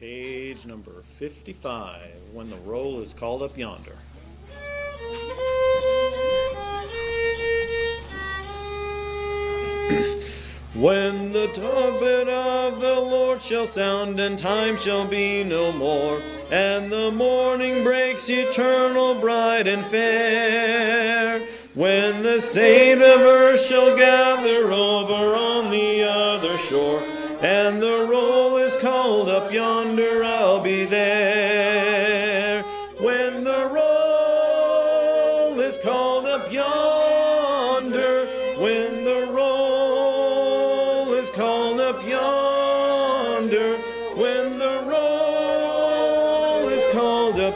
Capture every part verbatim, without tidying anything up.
Page number fifty-five, When the Roll is Called Up Yonder. When the trumpet of the Lord shall sound, and time shall be no more, and the morning breaks eternal, bright and fair, when the saints of earth shall gather over on the other shore, and the roll is called up yonder, I'll be there. When the roll is called up yonder, when the roll is called up yonder, when the roll is called up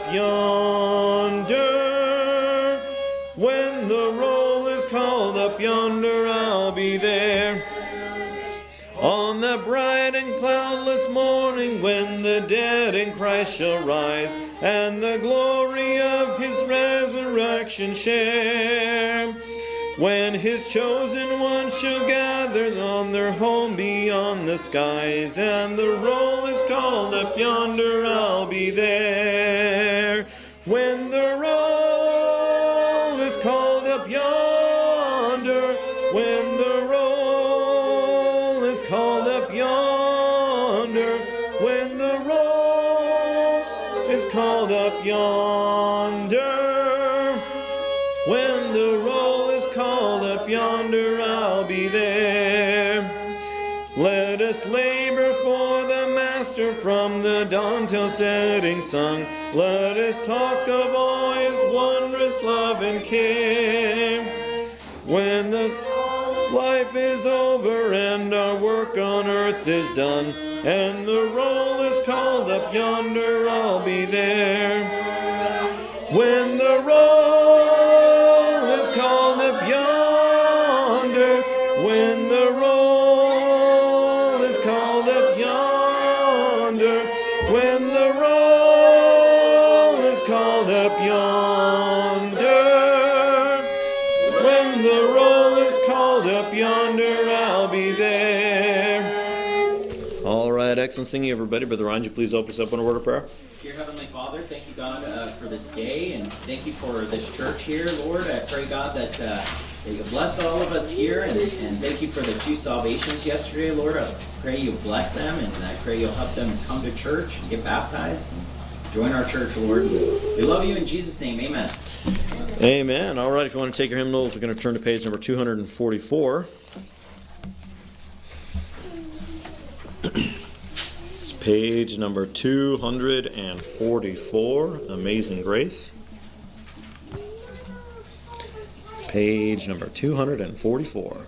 yonder, when the roll is called up yonder, I'll be there. On the bright and cloudless morning, when the dead in Christ shall rise, and the glory of his resurrection share, when his chosen ones shall gather on their home beyond the skies, and the roll is called up yonder, I'll be there. When the roll is called up yonder, when the roll is called up yonder, when the roll is called up yonder, when the roll is called up yonder, I'll be there. Let us labor for the Master from the dawn till setting sun. Let us talk of all his wondrous love and care. When the life is over and our work on earth is done, and the roll is called up yonder, I'll be there. When the roll is called up yonder, when the roll is called up yonder, when the roll is called up yonder, when the roll is called up yonder, I'll be there. All right, excellent singing, everybody. Brother Ron, would you please open us up in a word of prayer? Dear Heavenly Father, thank you, God, uh, for this day, and thank you for this church here, Lord. I pray, God, that, uh, that you bless all of us here, and, and thank you for the two salvations yesterday, Lord. I pray you bless them, and I pray you'll help them come to church and get baptized and join our church, Lord. We love you in Jesus' name. Amen. Amen. All right, if you want to take your hymnals, we're going to turn to page number two hundred forty-four. It's page number two hundred forty-four, Amazing Grace. Page number two hundred forty-four.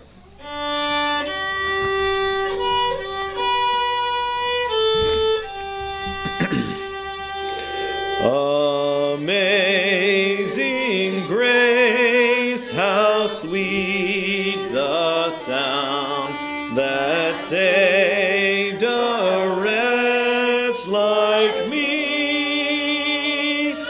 Amazing grace, how sweet the sound that saved a wretch like me.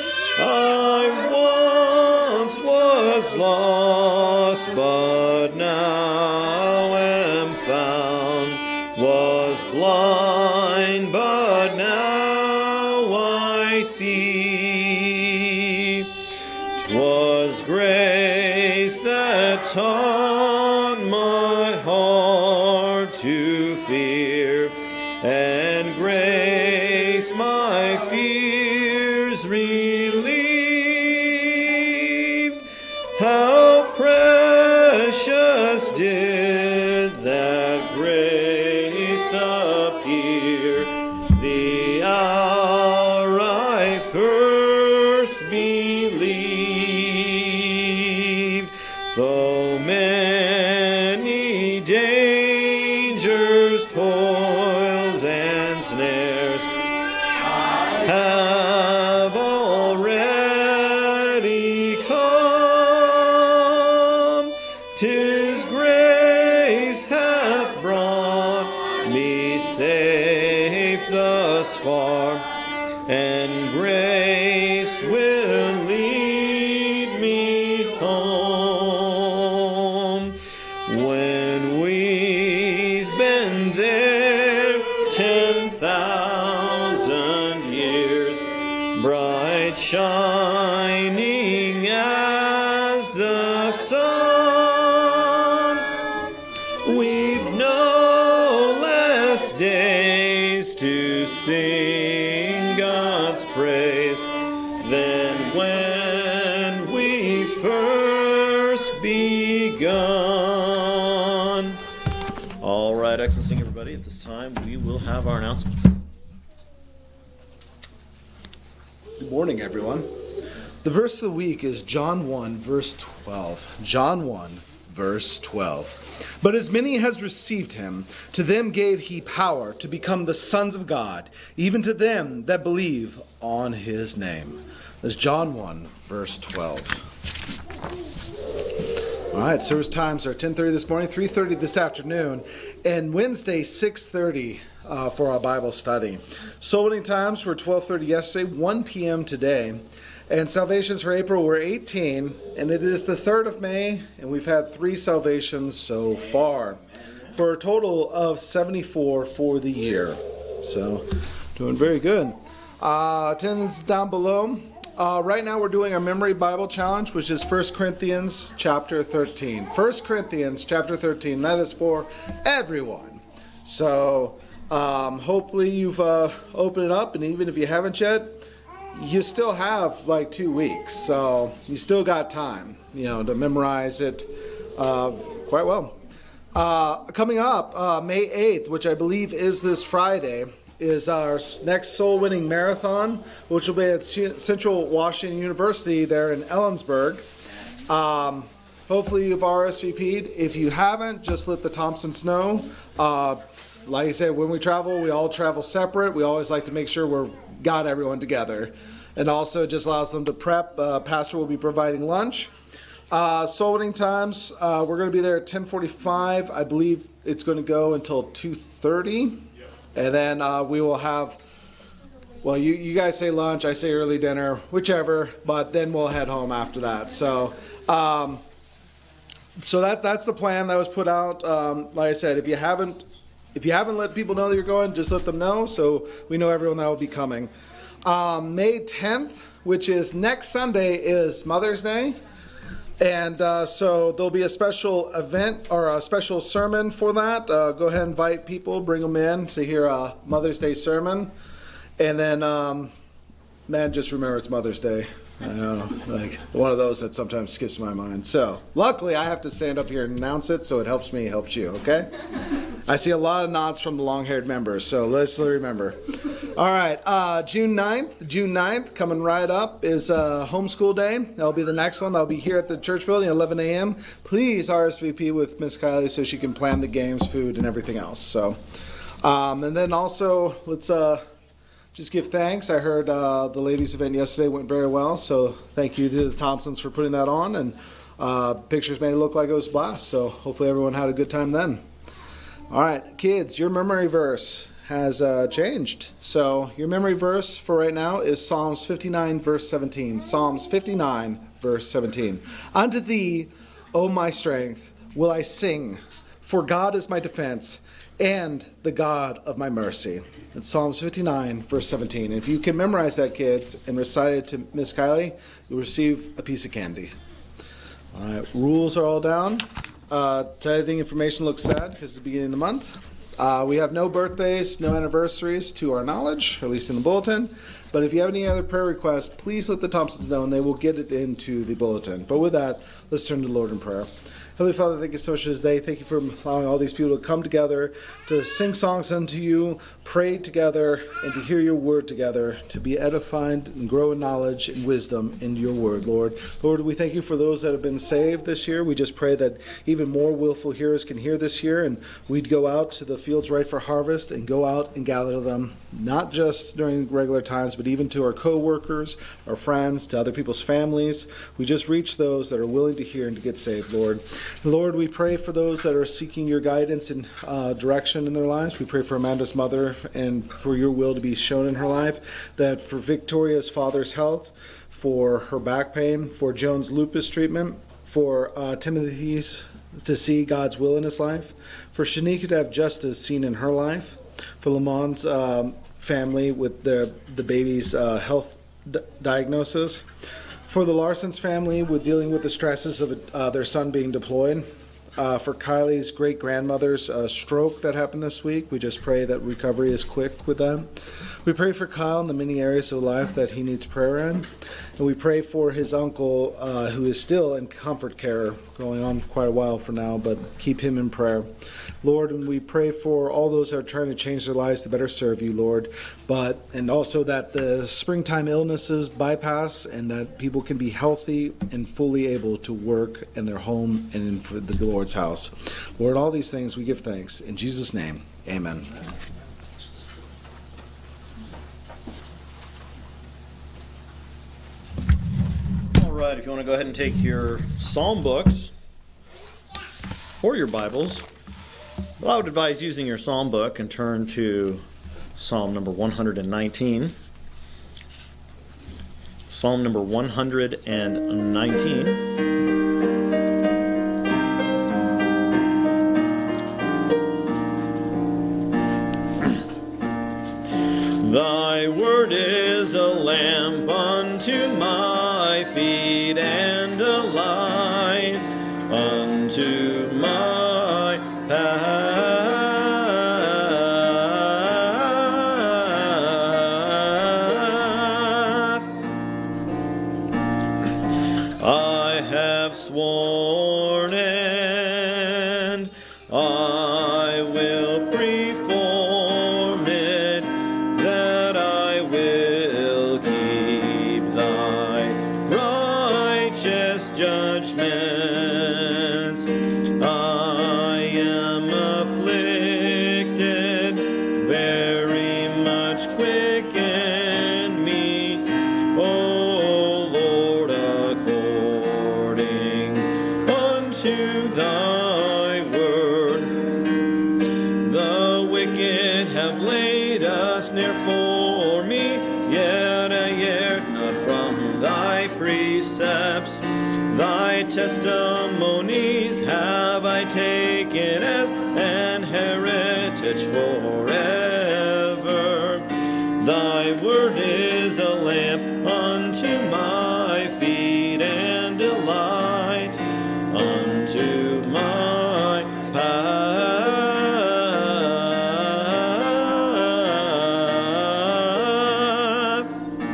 I once was lost, but now am found, was blind, but now I see. 'Twas grace that taught my heart to fear, and grace my fears relieved. How precious did that grace appear the hour I first believed. Though many dangers, toils, and snares have already come, 'tis grace hath brought me safe thus far, and grace will lead me home. When we've been there ten thousand shining as the sun. We've no less days to sing God's praise than when we first begun. All right, excellent singing, everybody. At this time, we will have our announcements. Good morning, everyone. The verse of the week is John one, verse twelve. John one, verse twelve. But as many as received him, to them gave he power to become the sons of God, even to them that believe on his name. That's John one, verse twelve. All right, service times are ten thirty this morning, three thirty this afternoon, and Wednesday, six thirty uh, for our Bible study. Soul winning times were twelve thirty yesterday, one p.m. today, and salvations for April were eighteen, and it is the third of May, and we've had three salvations so far, for a total of seventy-four for the year. So, doing very good. Uh, attendance down below. Uh, right now we're doing our Memory Bible Challenge, which is First Corinthians chapter thirteen. First Corinthians chapter thirteen, that is for everyone. So um, hopefully you've uh, opened it up, and even if you haven't yet, you still have like two weeks. So you still got time, you know, to memorize it uh, quite well. Uh, coming up, uh, May eighth, which I believe is this Friday, is our next Soul Winning Marathon, which will be at Central Washington University there in Ellensburg. Um, hopefully you've R S V P'd. If you haven't, just let the Thompsons know. Uh, like I said, when we travel, we all travel separate. We always like to make sure we're got everyone together. And also just allows them to prep. Uh, Pastor will be providing lunch. Uh, soul winning times, uh, we're going to be there at ten forty-five. I believe it's going to go until two thirty. And then uh, we will have, well, you, you guys say lunch, I say early dinner, whichever, but then we'll head home after that. So um, so that that's the plan that was put out. Um, like I said, if you haven't if you haven't let people know that you're going, just let them know so we know everyone that will be coming. Um, May tenth, which is next Sunday, is Mother's Day. And uh, so there'll be a special event or a special sermon for that. Uh, go ahead and invite people, bring them in to hear a Mother's Day sermon. And then, um, man, just remember it's Mother's Day. I know, like one of those that sometimes skips my mind. So luckily I have to stand up here and announce it, so it helps me, helps you, okay? I see a lot of nods from the long-haired members, so let's remember. All right, uh, June ninth, June ninth, coming right up, is uh, Homeschool Day. That'll be the next one. That'll be here at the church building at eleven a.m. Please R S V P with Miss Kylie so she can plan the games, food, and everything else. So, um, and then also, let's uh, just give thanks. I heard uh, the ladies' event yesterday went very well, so thank you to the Thompsons for putting that on, and uh, pictures made it look like it was a blast, so hopefully everyone had a good time then. All right, kids, your memory verse has uh, changed. So your memory verse for right now is Psalms fifty-nine, verse seventeen. Psalms fifty-nine, verse seventeen. Unto thee, O my strength, will I sing, for God is my defense and the God of my mercy. It's Psalms fifty-nine, verse seventeen. And if you can memorize that, kids, and recite it to Miss Kylie, you'll receive a piece of candy. All right, rules are all down. Uh, tithing information looks sad because it's the beginning of the month. Uh, we have no birthdays, no anniversaries to our knowledge, or at least in the bulletin. But if you have any other prayer requests, please let the Thompsons know and they will get it into the bulletin. But with that, let's turn to the Lord in prayer. Heavenly Father, thank you so much for this day. Thank you for allowing all these people to come together, to sing songs unto you, pray together, and to hear your word together, to be edified and grow in knowledge and wisdom in your word, Lord. Lord, we thank you for those that have been saved this year. We just pray that even more willful hearers can hear this year, and we'd go out to the fields ripe for harvest and go out and gather them, not just during regular times, but even to our co-workers, our friends, to other people's families. We just reach those that are willing to hear and to get saved, Lord. Lord, we pray for those that are seeking your guidance and uh, direction in their lives. We pray for Amanda's mother and for your will to be shown in her life, that for Victoria's father's health, for her back pain, for Joan's lupus treatment, for uh, Timothy's to see God's will in his life, for Shanika to have justice seen in her life, for Lamont's um, family with the, the baby's uh, health d- diagnosis. For the Larson's family with dealing with the stresses of uh, their son being deployed. Uh, for Kylie's great-grandmother's uh, stroke that happened this week, we just pray that recovery is quick with them. We pray for Kyle in the many areas of life that he needs prayer in. And we pray for his uncle, uh, who is still in comfort care, going on quite a while for now, but keep him in prayer. Lord, and we pray for all those that are trying to change their lives to better serve you, Lord, but and also that the springtime illnesses bypass and that people can be healthy and fully able to work in their home and in for the Lord's house. Lord, all these things we give thanks. In Jesus' name, amen. All right, if you want to go ahead and take your psalm books or your Bibles, well, I would advise using your psalm book and turn to Psalm number one hundred nineteen. Psalm number one hundred nineteen. Thy word is a lamp unto my feet and a light unto my path. I have sworn and I will perform it, that I will keep thy righteous judgments. I am afflicted, very much quicken me, O Lord, according unto thy word. The wicked have laid a snare for me, yet I erred not from thy precepts. Thy testimonies have I taken as an heritage forever. Thy word is a lamp unto my feet and a light unto my path.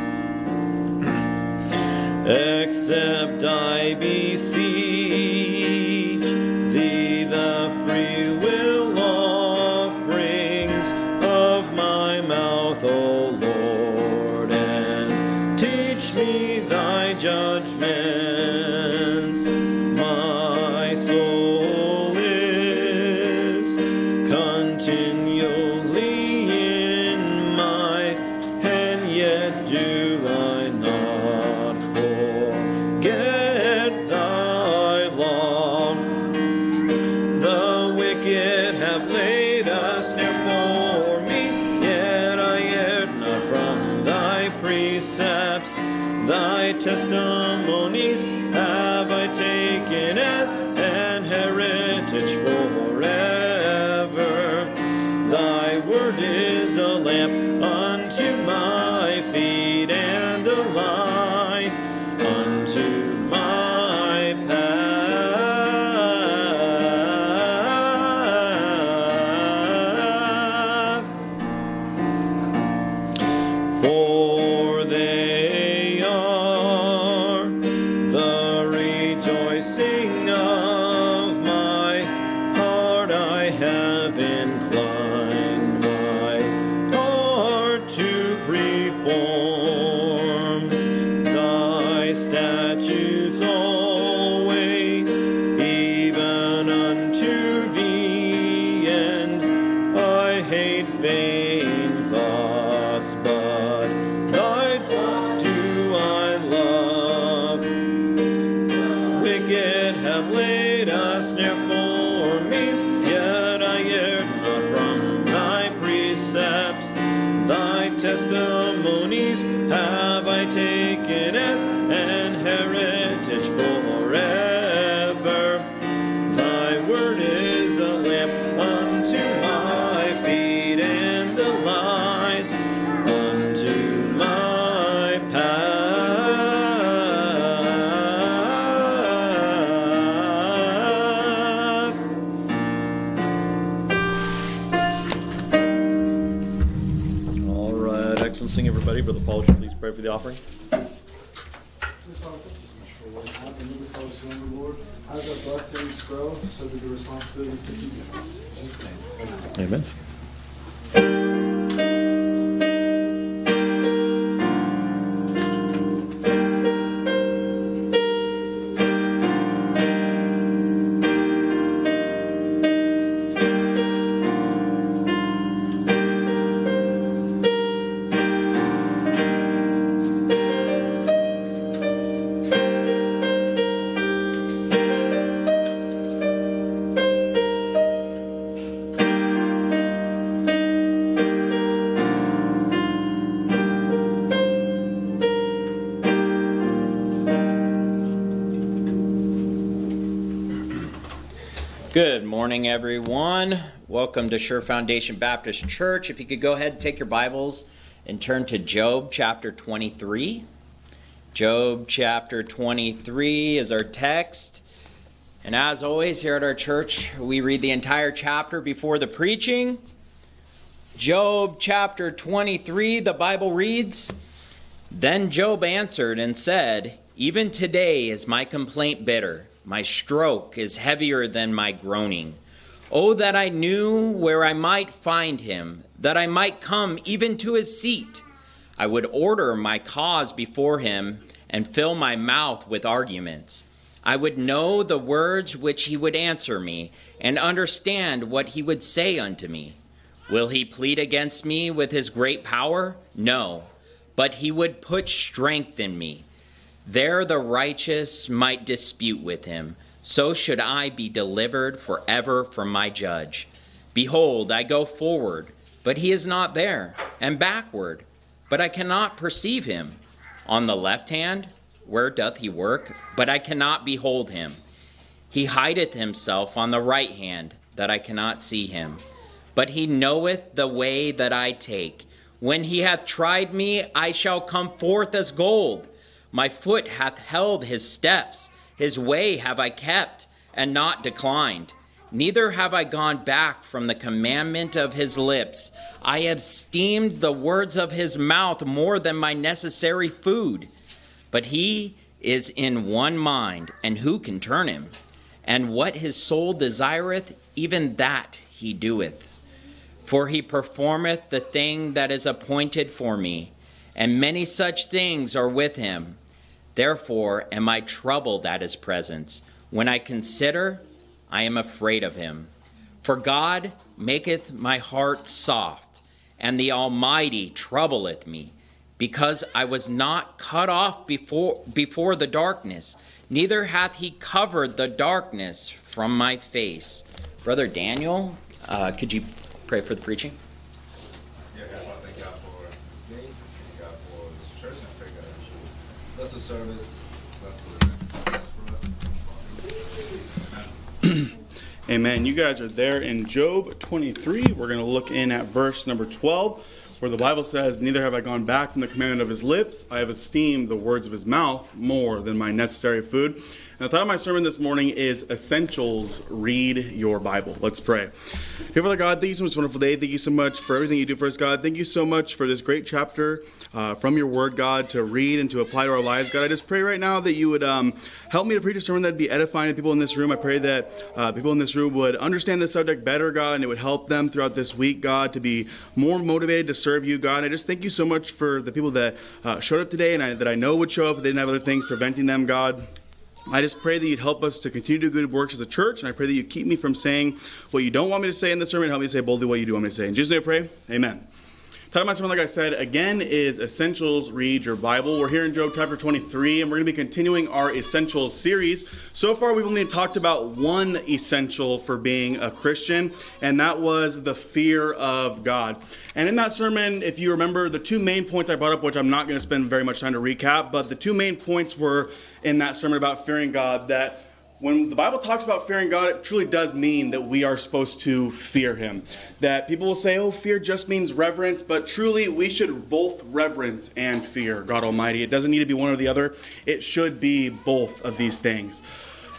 Except I beseech thee the free will offerings of my mouth, O Lord, and teach me thy judgments. My soul is continually in my hand, yet do I not forget thy law. The wicked have laid a snare for me, yet I erred not from thy precepts. Thy testimonies have I taken as an heritage forever. Thy word is a lamp unto my feet and a light unto my path. For they are the rejoicing of my heart. I have inclined my heart to perform thy statutes always, even unto the end. I hate vain thoughts, but thy law do I love. Wicked have laid a snare for me, yet I erred not from thy precepts. Thy testimonies have I taken as an heritage forever. Thy word is a lamp unto my feet and a sing, everybody. Brother Paul, would you please pray for the offering? As our blessings grow, so do the responsibilities that you give us. In Jesus' name. Amen. Good morning, everyone. Welcome to Sure Foundation Baptist Church. If you could go ahead and take your Bibles and turn to Job chapter twenty-three. Job chapter twenty-three is our text. And as always, here at our church, we read the entire chapter before the preaching. Job chapter twenty-three, the Bible reads, "Then Job answered and said, 'Even today is my complaint bitter. My stroke is heavier than my groaning. Oh, that I knew where I might find him, that I might come even to his seat. I would order my cause before him and fill my mouth with arguments. I would know the words which he would answer me and understand what he would say unto me. Will he plead against me with his great power? No, but he would put strength in me. There the righteous might dispute with him. So should I be delivered forever from my judge. Behold, I go forward, but he is not there, and backward, but I cannot perceive him. On the left hand, where doth he work? But I cannot behold him. He hideth himself on the right hand, that I cannot see him. But he knoweth the way that I take. When he hath tried me, I shall come forth as gold. My foot hath held his steps. His way have I kept, and not declined. Neither have I gone back from the commandment of his lips. I have esteemed the words of his mouth more than my necessary food. But he is in one mind, and who can turn him? And what his soul desireth, even that he doeth. For he performeth the thing that is appointed for me, and many such things are with him. Therefore am I troubled at his presence. When I consider, I am afraid of him. For God maketh my heart soft, and the Almighty troubleth me, because I was not cut off before, before the darkness, neither hath he covered the darkness from my face." Brother Daniel, uh, could you pray for the preaching? Yeah, God, I want to thank God for this day. Thank God for this church. And I pray God that you will bless the service, bless the service for us. Amen. You guys are there in Job twenty-three. We're going to look in at verse number twelve, where the Bible says, "Neither have I gone back from the commandment of his lips. I have esteemed the words of his mouth more than my necessary food." And the title of my sermon this morning is Essentials, Read Your Bible. Let's pray. Dear Father God, thank you so much for this wonderful day. Thank you so much for everything you do for us, God. Thank you so much for this great chapter uh, from your word, God, to read and to apply to our lives. God, I just pray right now that you would um, help me to preach a sermon that would be edifying to people in this room. I pray that uh, people in this room would understand this subject better, God, and it would help them throughout this week, God, to be more motivated to serve you, God. And I just thank you so much for the people that uh, showed up today and I, that I know would show up, but they didn't have other things preventing them, God. I just pray that you'd help us to continue to do good works as a church, and I pray that you'd keep me from saying what you don't want me to say in this sermon and help me to say boldly what you do want me to say. In Jesus' name I pray, amen. The title of my sermon, like I said, again, is Essentials, Read Your Bible. We're here in Job chapter twenty-three, and we're going to be continuing our Essentials series. So far, we've only talked about one essential for being a Christian, and that was the fear of God. And in that sermon, if you remember, the two main points I brought up, which I'm not going to spend very much time to recap, but the two main points were in that sermon about fearing God, that when the Bible talks about fearing God, it truly does mean that we are supposed to fear him. That people will say, oh, fear just means reverence, but truly we should both reverence and fear God Almighty. It doesn't need to be one or the other. It should be both of these things.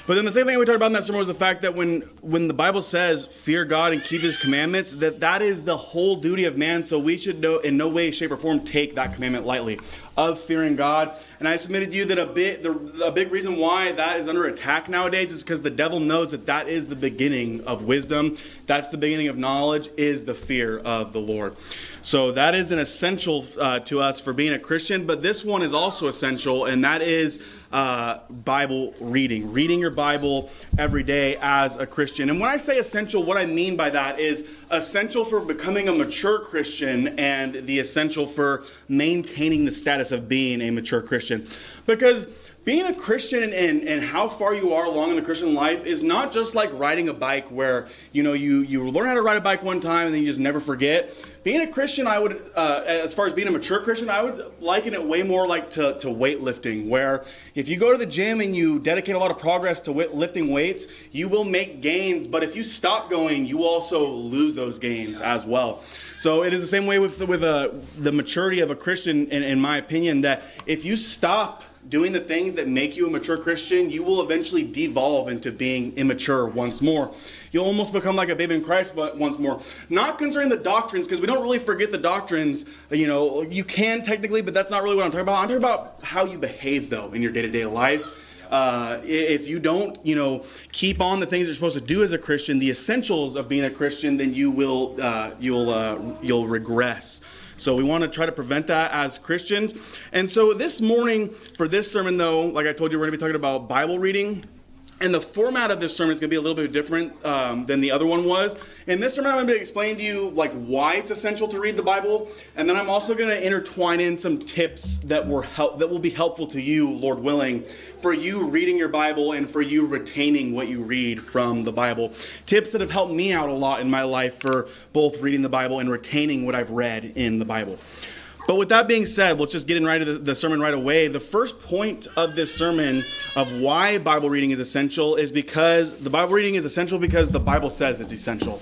But then the second thing we talked about in that sermon was the fact that when, when the Bible says, fear God and keep his commandments, that that is the whole duty of man. So we should no, in no way, shape, or form take that commandment lightly of fearing God. And I submitted to you that a, bit, the, a big reason why that is under attack nowadays is because the devil knows that that is the beginning of wisdom. That's the beginning of knowledge, is the fear of the Lord. So that is an essential uh, to us for being a Christian. But this one is also essential, and that is uh, Bible reading. Reading your Bible every day as a Christian. And when I say essential, what I mean by that is essential for becoming a mature Christian and the essential for maintaining the status of being a mature Christian. Because being a Christian and, and, and how far you are along in the Christian life is not just like riding a bike where, you know, you, you learn how to ride a bike one time and then you just never forget. Being a Christian, I would, uh, as far as being a mature Christian, I would liken it way more like to, to weightlifting, where if you go to the gym and you dedicate a lot of progress to lifting weights, you will make gains. But if you stop going, you also lose those gains as well. So it is the same way with, with uh, the maturity of a Christian, in, in my opinion, that if you stop doing the things that make you a mature Christian, you will eventually devolve into being immature once more. You'll almost become like a baby in Christ but once more. Not concerning the doctrines, because we don't really forget the doctrines. You know, you can technically, but that's not really what I'm talking about. I'm talking about how you behave, though, in your day-to-day life. Uh, if you don't, you know, keep on the things you're supposed to do as a Christian, the essentials of being a Christian, then you will, uh, you'll, uh, you'll regress. So we want to try to prevent that as Christians. And so this morning, for this sermon, though, like I told you, we're going to be talking about Bible reading. And the format of this sermon is going to be a little bit different um, than the other one was. In this sermon, I'm going to explain to you like why it's essential to read the Bible, and then I'm also going to intertwine in some tips that were help that will be helpful to you, Lord willing, for you reading your Bible and for you retaining what you read from the Bible. Tips that have helped me out a lot in my life for both reading the Bible and retaining what I've read in the Bible. But with that being said, let's just get in right to the, the sermon right away. The first point of this sermon of why Bible reading is essential is because the Bible reading is essential because the Bible says it's essential.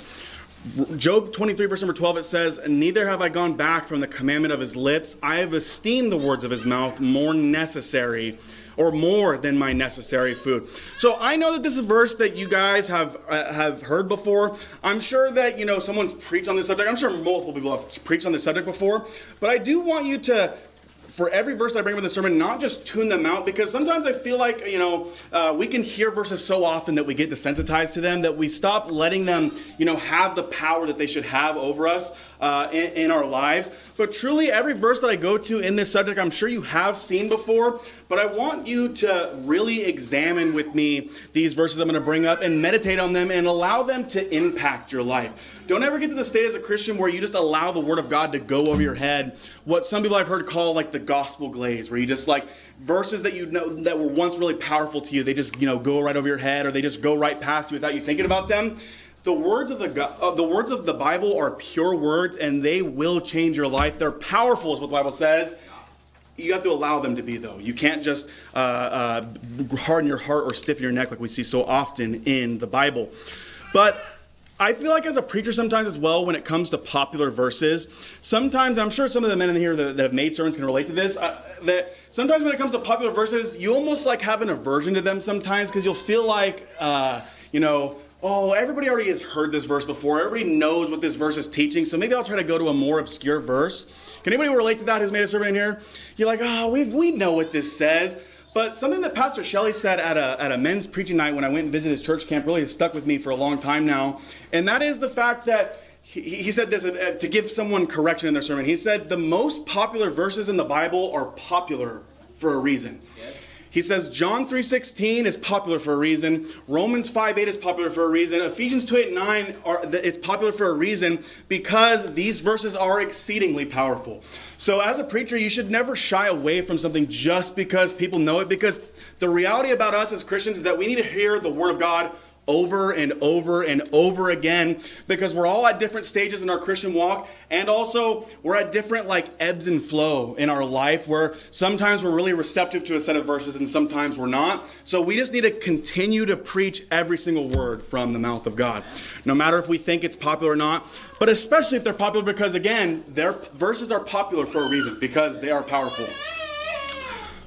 Job twenty-three, verse number twelve, it says, "Neither have I gone back from the commandment of his lips. I have esteemed the words of his mouth more necessary or more than my necessary food." So I know that this is a verse that you guys have uh, have heard before. I'm sure that, you know, someone's preached on this subject. I'm sure multiple people have preached on this subject before. But I do want you to, for every verse that I bring up in the sermon, not just tune them out, because sometimes I feel like, you know, uh, we can hear verses so often that we get desensitized to them, that we stop letting them, you know, have the power that they should have over us uh, in, in our lives. But truly, every verse that I go to in this subject, I'm sure you have seen before, but I want you to really examine with me these verses I'm going to bring up and meditate on them and allow them to impact your life. Don't ever get to the state as a Christian where you just allow the Word of God to go over your head. What some people I've heard call like the gospel glaze, where you just like verses that you know that were once really powerful to you, they just, you know, go right over your head, or they just go right past you without you thinking about them. The words of the uh, the words of the Bible are pure words, and they will change your life. They're powerful, is what the Bible says. You have to allow them to be, though. You can't just uh, uh, harden your heart or stiffen your neck like we see so often in the Bible. But I feel like as a preacher sometimes as well, when it comes to popular verses, sometimes, I'm sure some of the men in here that, that have made sermons can relate to this, uh, that sometimes when it comes to popular verses, you almost like have an aversion to them sometimes, because you'll feel like, uh, you know, oh, everybody already has heard this verse before. Everybody knows what this verse is teaching, so maybe I'll try to go to a more obscure verse. Can anybody relate to that who's made a sermon in here? You're like, oh, we we know what this says. But something that Pastor Shelley said at a at a men's preaching night when I went and visited his church camp really has stuck with me for a long time now. And that is the fact that he, he said this, uh, to give someone correction in their sermon. He said the most popular verses in the Bible are popular for a reason. He says John three sixteen is popular for a reason. Romans five eight is popular for a reason. Ephesians two eight nine, are, it's popular for a reason because these verses are exceedingly powerful. So as a preacher, you should never shy away from something just because people know it, because the reality about us as Christians is that we need to hear the Word of God over and over and over again, because we're all at different stages in our Christian walk, and also we're at different like ebbs and flow in our life, where sometimes we're really receptive to a set of verses and sometimes we're not. So we just need to continue to preach every single word from the mouth of God, no matter if we think it's popular or not, but especially if they're popular, because again, their verses are popular for a reason, because they are powerful.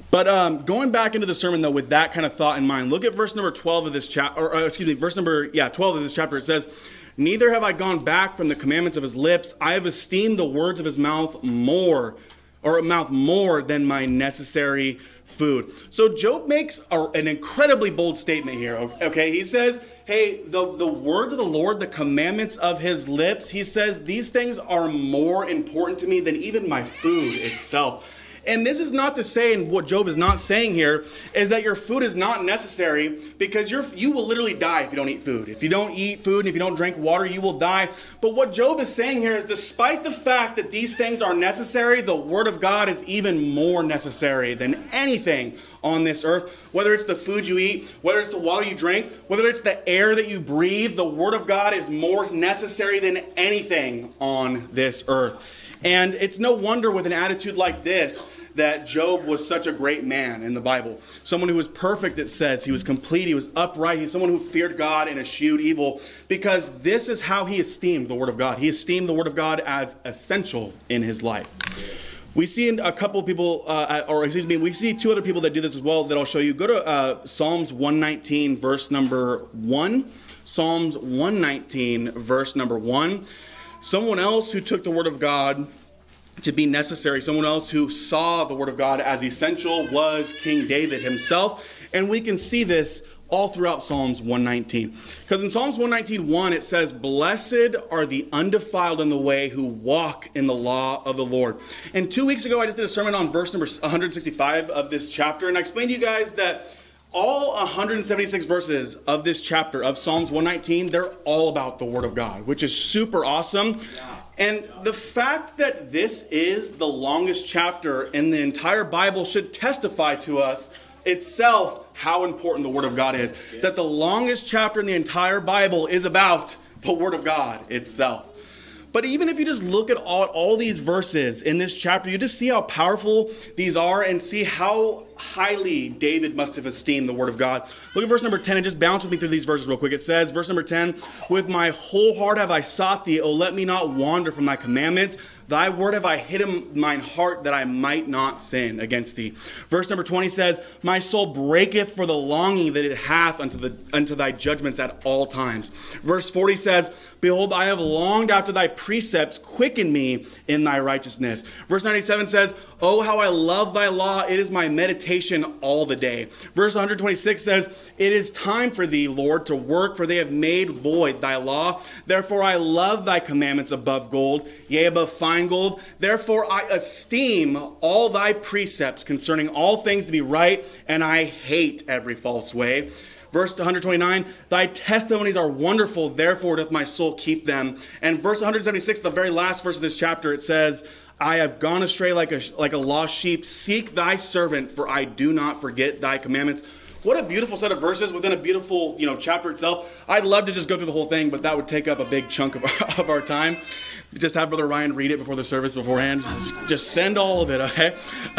But um, going back into the sermon, though, with that kind of thought in mind, look at verse number twelve of this chapter, or uh, excuse me, verse number, yeah, twelve of this chapter. It says, neither have I gone back from the commandments of his lips. I have esteemed the words of his mouth more, or mouth more than my necessary food. So Job makes a, an incredibly bold statement here, okay? He says, hey, the, the words of the Lord, the commandments of his lips, he says, these things are more important to me than even my food itself. And this is not to say, and what Job is not saying here, is that your food is not necessary, because you're, you will literally die if you don't eat food. If you don't eat food and if you don't drink water, you will die. But what Job is saying here is, despite the fact that these things are necessary, the word of God is even more necessary than anything on this earth. Whether it's the food you eat, whether it's the water you drink, whether it's the air that you breathe, the word of God is more necessary than anything on this earth. And it's no wonder with an attitude like this that Job was such a great man in the Bible. Someone who was perfect, it says. He was complete. He was upright. He's someone who feared God and eschewed evil, because this is how he esteemed the word of God. He esteemed the word of God as essential in his life. We see a couple of people, uh, or excuse me, we see two other people that do this as well that I'll show you. Go to uh, Psalms one nineteen, verse number one. Psalms one nineteen, verse number one. Someone else who took the word of God to be necessary, someone else who saw the word of God as essential, was King David himself. And we can see this all throughout Psalms one nineteen. Because in Psalms one nineteen, one, it says, blessed are the undefiled in the way who walk in the law of the Lord. And two weeks ago, I just did a sermon on verse number one sixty-five of this chapter. And I explained to you guys that all one hundred seventy-six verses of this chapter of Psalms one nineteen, they're all about the word of God, which is super awesome. And the fact that this is the longest chapter in the entire Bible should testify to us itself how important the word of God is. That the longest chapter in the entire Bible is about the word of God itself. But even if you just look at all, all these verses in this chapter, you just see how powerful these are and see how highly David must have esteemed the word of God. Look at verse number ten and just bounce with me through these verses real quick. It says, verse number ten, with my whole heart have I sought thee, O let me not wander from thy commandments. Thy word have I hid in mine heart, that I might not sin against thee. Verse number twenty says, my soul breaketh for the longing that it hath unto, the, unto thy judgments at all times. Verse forty says, behold, I have longed after thy precepts, quicken me in thy righteousness. Verse ninety-seven says, oh, how I love thy law, it is my meditation all the day. Verse one twenty-six says, it is time for thee, Lord, to work, for they have made void thy law. Therefore I love thy commandments above gold, yea, above fine gold. Therefore I esteem all thy precepts concerning all things to be right, and I hate every false way. Verse one twenty-nine, thy testimonies are wonderful, therefore doth my soul keep them. And verse one seventy-six, the very last verse of this chapter, it says, I have gone astray like a, like a lost sheep. Seek thy servant, for I do not forget thy commandments. What a beautiful set of verses within a beautiful, you know, chapter itself. I'd love to just go through the whole thing, but that would take up a big chunk of our, of our time. Just have Brother Ryan read it before the service beforehand. Just, just send all of it, okay?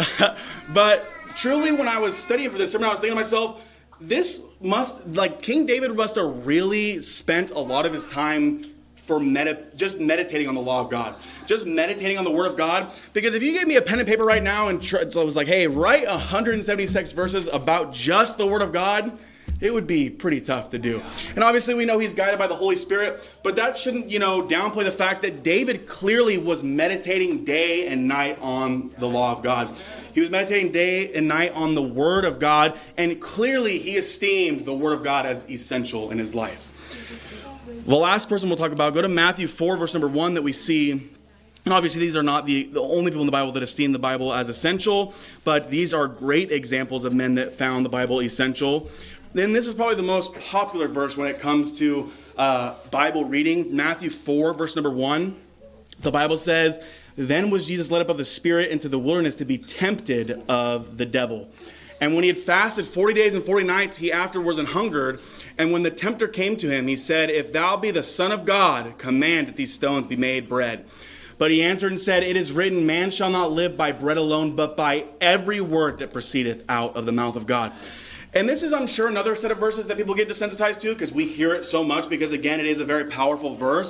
But truly, when I was studying for this sermon, I was thinking to myself, this must, like, King David must have really spent a lot of his time for med- just meditating on the law of God, just meditating on the word of God. Because if you gave me a pen and paper right now and tr- so I was like, hey, write one hundred seventy-six verses about just the word of God, it would be pretty tough to do. And obviously we know he's guided by the Holy Spirit, but that shouldn't, you know, downplay the fact that David clearly was meditating day and night on the law of God. He was meditating day and night on the word of God, and clearly he esteemed the word of God as essential in his life. The last person we'll talk about, go to Matthew four, verse number one, that we see. And obviously these are not the, the only people in the Bible that esteem the Bible as essential, but these are great examples of men that found the Bible essential. Then this is probably the most popular verse when it comes to uh, Bible reading. Matthew four, verse number one. The Bible says, then was Jesus led up of the Spirit into the wilderness to be tempted of the devil. And when he had fasted forty days and forty nights, he afterwards and hungered. And when the tempter came to him, he said, if thou be the Son of God, command that these stones be made bread. But he answered and said, it is written, man shall not live by bread alone, but by every word that proceedeth out of the mouth of God. And this is, I'm sure, another set of verses that people get desensitized to because we hear it so much because, again, it is a very powerful verse.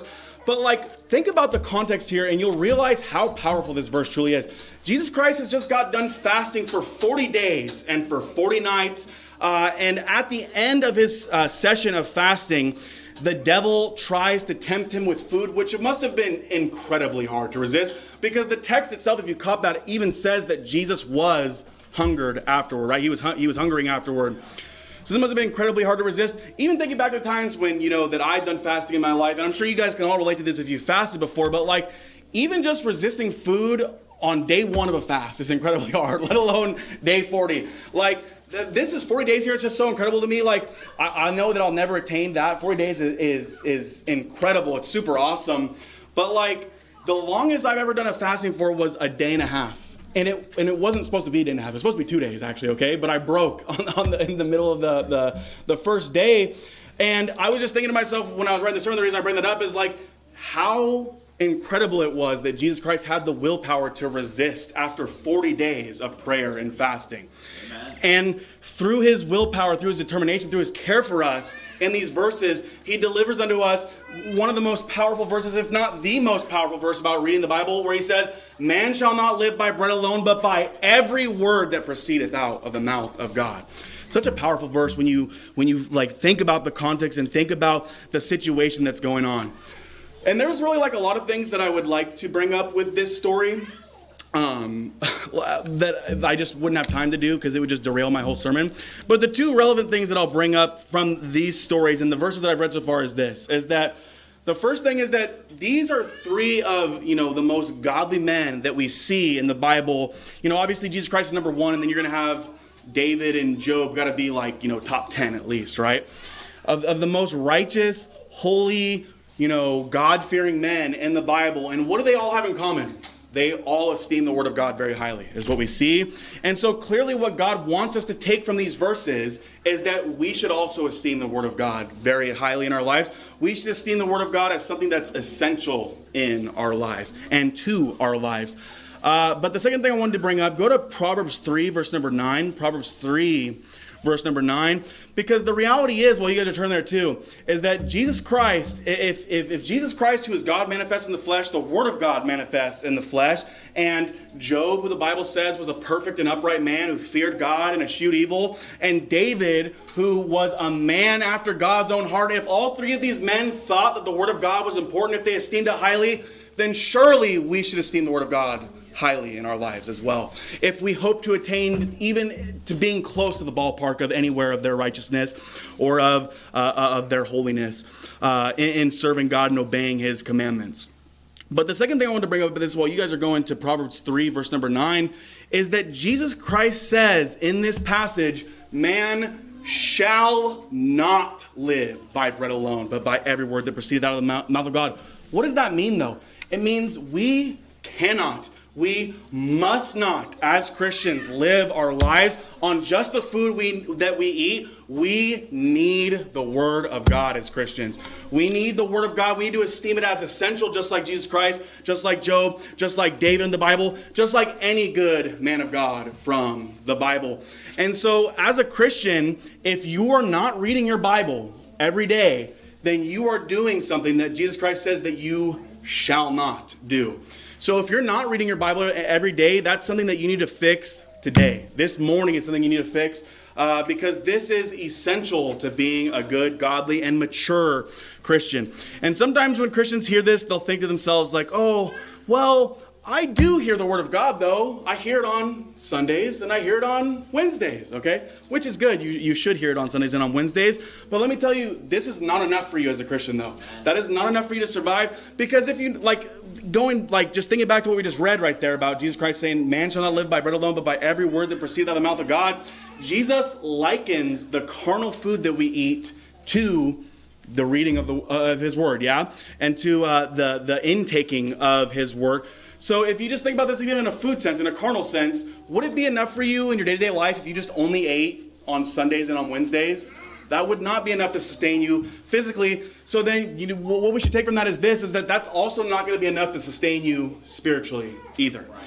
But like, think about the context here and you'll realize how powerful this verse truly is. Jesus Christ has just got done fasting for forty days and for forty nights. Uh, and at the end of his uh, session of fasting, the devil tries to tempt him with food, which must have been incredibly hard to resist, because the text itself, if you cop that, even says that Jesus was hungered afterward, right? He was he was hungering afterward. So this must have been incredibly hard to resist. Even thinking back to the times when, you know, that I've done fasting in my life, and I'm sure you guys can all relate to this if you fasted before, but like, even just resisting food on day one of a fast is incredibly hard, let alone day forty. Like, this is forty days here. It's just so incredible to me. Like, I, I know that I'll never attain that. forty days is, is, is incredible. It's super awesome. But like, the longest I've ever done a fasting for was a day and a half. And it and it wasn't supposed to be a day and a half. It was supposed to be two days, actually, okay? But I broke on, on the, in the middle of the, the, the first day. And I was just thinking to myself when I was writing the sermon, the reason I bring that up is like how incredible it was that Jesus Christ had the willpower to resist after forty days of prayer and fasting. Amen. And through his willpower, through his determination, through his care for us, in these verses, he delivers unto us one of the most powerful verses, if not the most powerful verse about reading the Bible, where he says, man shall not live by bread alone, but by every word that proceedeth out of the mouth of God. Such a powerful verse when you when you like think about the context and think about the situation that's going on. And there's really like a lot of things that I would like to bring up with this story um, that I just wouldn't have time to do because it would just derail my whole sermon. But the two relevant things that I'll bring up from these stories and the verses that I've read so far is this, is that the first thing is that these are three of, you know, the most godly men that we see in the Bible. You know, obviously Jesus Christ is number one, and then you're going to have David and Job got to be like, you know, top ten at least, right? Of, of the most righteous, holy, you know, God-fearing men in the Bible. And what do they all have in common? They all esteem the Word of God very highly, is what we see. And so clearly what God wants us to take from these verses is that we should also esteem the Word of God very highly in our lives. We should esteem the Word of God as something that's essential in our lives and to our lives. Uh, but the second thing I wanted to bring up, go to Proverbs three, verse number nine. Proverbs three, verse number nine. Because the reality is, well, you guys are turning there too, is that Jesus Christ, if, if, if Jesus Christ, who is God, manifests in the flesh, the Word of God manifests in the flesh, and Job, who the Bible says was a perfect and upright man who feared God and eschewed evil, and David, who was a man after God's own heart, if all three of these men thought that the Word of God was important, if they esteemed it highly, then surely we should esteem the Word of God highly in our lives as well. If we hope to attain even to being close to the ballpark of anywhere of their righteousness or of uh, of their holiness uh, in, in serving God and obeying His commandments. But the second thing I want to bring up about this, while you guys are going to Proverbs three, verse number nine, is that Jesus Christ says in this passage, man shall not live by bread alone, but by every word that proceedeth out of the mouth of God. What does that mean, though? It means we cannot, we must not, as Christians, live our lives on just the food we that we eat. We need the Word of God as Christians. We need the Word of God. We need to esteem it as essential, just like Jesus Christ, just like Job, just like David in the Bible, just like any good man of God from the Bible. And so, as a Christian, if you are not reading your Bible every day, then you are doing something that Jesus Christ says that you shall not do. So if you're not reading your Bible every day, that's something that you need to fix today. This morning is something you need to fix uh, because this is essential to being a good, godly, and mature Christian. And sometimes when Christians hear this, they'll think to themselves like, oh, well, I do hear the Word of God, though. I hear it on Sundays, and I hear it on Wednesdays, okay? Which is good. You, you should hear it on Sundays and on Wednesdays. But let me tell you, this is not enough for you as a Christian, though. That is not enough for you to survive. Because if you, like, going, like, just thinking back to what we just read right there about Jesus Christ saying, man shall not live by bread alone, but by every word that proceedeth out of the mouth of God. Jesus likens the carnal food that we eat to the reading of, the, uh, of His Word, yeah? And to uh, the, the intaking of His Word. So if you just think about this even in a food sense, in a carnal sense, would it be enough for you in your day-to-day life if you just only ate on Sundays and on Wednesdays? That would not be enough to sustain you physically. So then you know, what we should take from that is this, is that that's also not going to be enough to sustain you spiritually either.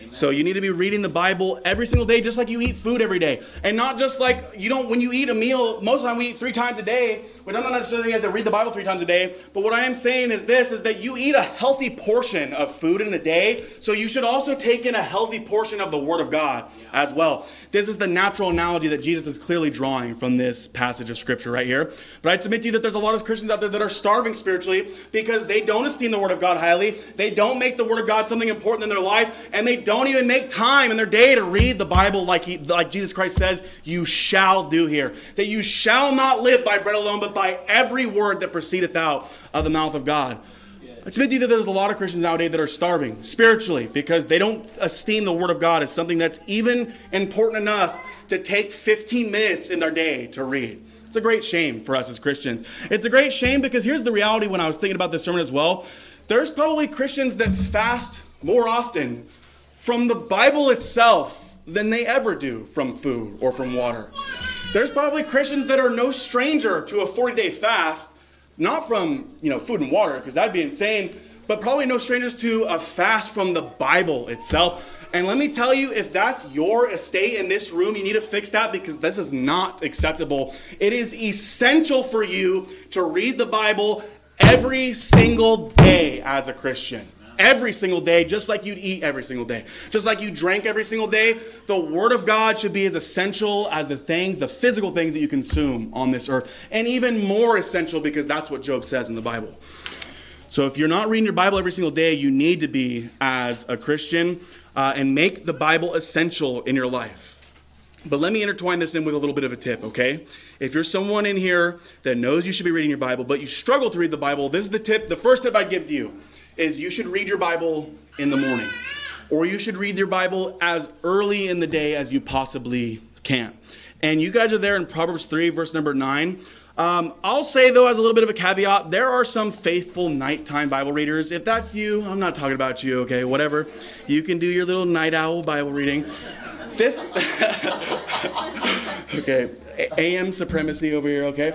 So you need to be reading the Bible every single day, just like you eat food every day. And not just like, you don't, when you eat a meal, most of the time we eat three times a day. We don't necessarily have to read the Bible three times a day. But what I am saying is this, is that you eat a healthy portion of food in a day. So you should also take in a healthy portion of the Word of God as well. This is the natural analogy that Jesus is clearly drawing from this passage of Scripture right here. But I'd submit to you that there's a lot of Christians out there that are starving spiritually because they don't esteem the Word of God highly. They don't make the Word of God something important in their life. And they don't even make time in their day to read the Bible like he, like Jesus Christ says, you shall do here. That you shall not live by bread alone, but by every word that proceedeth out of the mouth of God. I submit to you that there's a lot of Christians nowadays that are starving spiritually because they don't esteem the Word of God as something that's even important enough to take fifteen minutes in their day to read. It's a great shame for us as Christians. It's a great shame because here's the reality when I was thinking about this sermon as well. There's probably Christians that fast more often from the Bible itself than they ever do from food or from water. There's probably Christians that are no stranger to a forty-day fast, not from, you know, food and water, because that'd be insane, but probably no strangers to a fast from the Bible itself. And let me tell you, if that's your estate in this room, you need to fix that because this is not acceptable. It is essential for you to read the Bible every single day as a Christian. Every single day, just like you'd eat every single day. Just like you drank every single day, the Word of God should be as essential as the things, the physical things that you consume on this earth. And even more essential because that's what Job says in the Bible. So if you're not reading your Bible every single day, you need to be as a Christian uh, and make the Bible essential in your life. But let me intertwine this in with a little bit of a tip, okay? If you're someone in here that knows you should be reading your Bible, but you struggle to read the Bible, this is the tip, the first tip I'd give to you. Is you should read your Bible in the morning. Or you should read your Bible as early in the day as you possibly can. And you guys are there in Proverbs three, verse number nine. Um, I'll say, though, as a little bit of a caveat, there are some faithful nighttime Bible readers. If that's you, I'm not talking about you, okay, whatever. You can do your little night owl Bible reading. This, okay, A M supremacy over here, okay?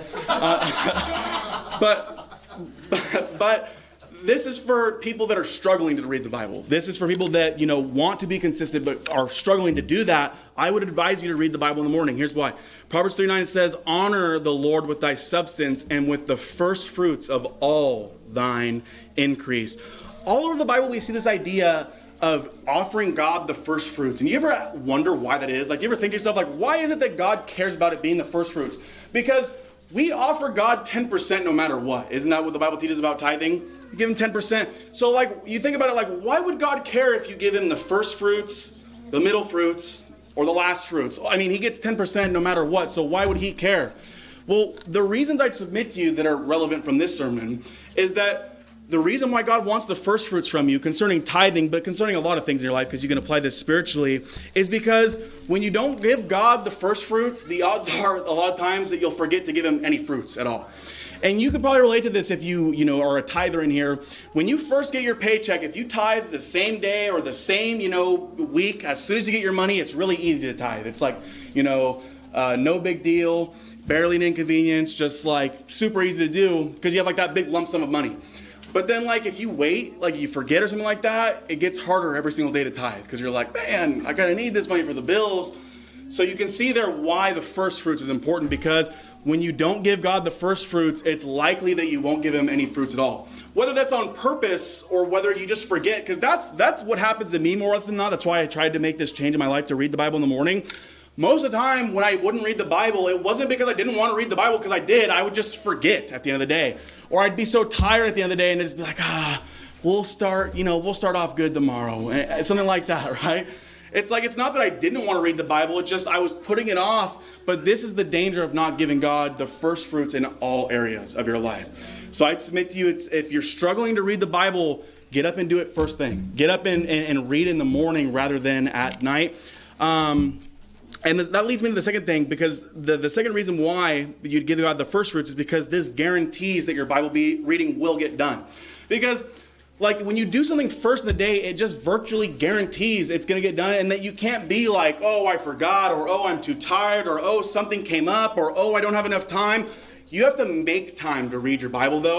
Uh, but, but, but, this is for people that are struggling to read the Bible. This is for people that, you know, want to be consistent but are struggling to do that. I would advise you to read the Bible in the morning. Here's why. Proverbs three nine says, honor the Lord with thy substance and with the first fruits of all thine increase. All over the Bible, we see this idea of offering God the first fruits. And you ever wonder why that is? Like, you ever think to yourself, like, why is it that God cares about it being the first fruits? Because we offer God ten percent no matter what. Isn't that what the Bible teaches about tithing? You give him ten percent. So like, you think about it like, why would God care if you give him the first fruits, the middle fruits, or the last fruits? I mean, he gets ten percent no matter what, so why would he care? Well, the reasons I'd submit to you that are relevant from this sermon is that the reason why God wants the first fruits from you concerning tithing, but concerning a lot of things in your life, because you can apply this spiritually, is because when you don't give God the first fruits, the odds are a lot of times that you'll forget to give him any fruits at all. And you could probably relate to this if you, you know, are a tither in here. When you first get your paycheck, if you tithe the same day or the same, you know, week, as soon as you get your money, it's really easy to tithe. It's like, you know, uh, no big deal, barely an inconvenience, just like super easy to do because you have like that big lump sum of money. But then, like, if you wait, like you forget or something like that, it gets harder every single day to tithe because you're like, man, I gotta need this money for the bills. So you can see there why the first fruits is important, because when you don't give God the first fruits, it's likely that you won't give him any fruits at all. Whether that's on purpose or whether you just forget, because that's that's what happens to me more often than not. That's why I tried to make this change in my life to read the Bible in the morning. Most of the time when I wouldn't read the Bible, it wasn't because I didn't want to read the Bible, because I did. I would just forget at the end of the day. Or I'd be so tired at the end of the day and just be like, ah, we'll start, you know, we'll start off good tomorrow. Something like that, right? It's like, it's not that I didn't want to read the Bible. It's just I was putting it off. But this is the danger of not giving God the first fruits in all areas of your life. So I submit to you, it's, if you're struggling to read the Bible, get up and do it first thing. Get up and, and, and read in the morning rather than at night. Um... And that leads me to the second thing, because the, the second reason why you'd give God the first fruits is because this guarantees that your Bible be reading will get done. Because, like, when you do something first in the day, it just virtually guarantees it's going to get done, and that you can't be like, oh, I forgot, or oh, I'm too tired, or oh, something came up, or oh, I don't have enough time. You have to make time to read your Bible, though.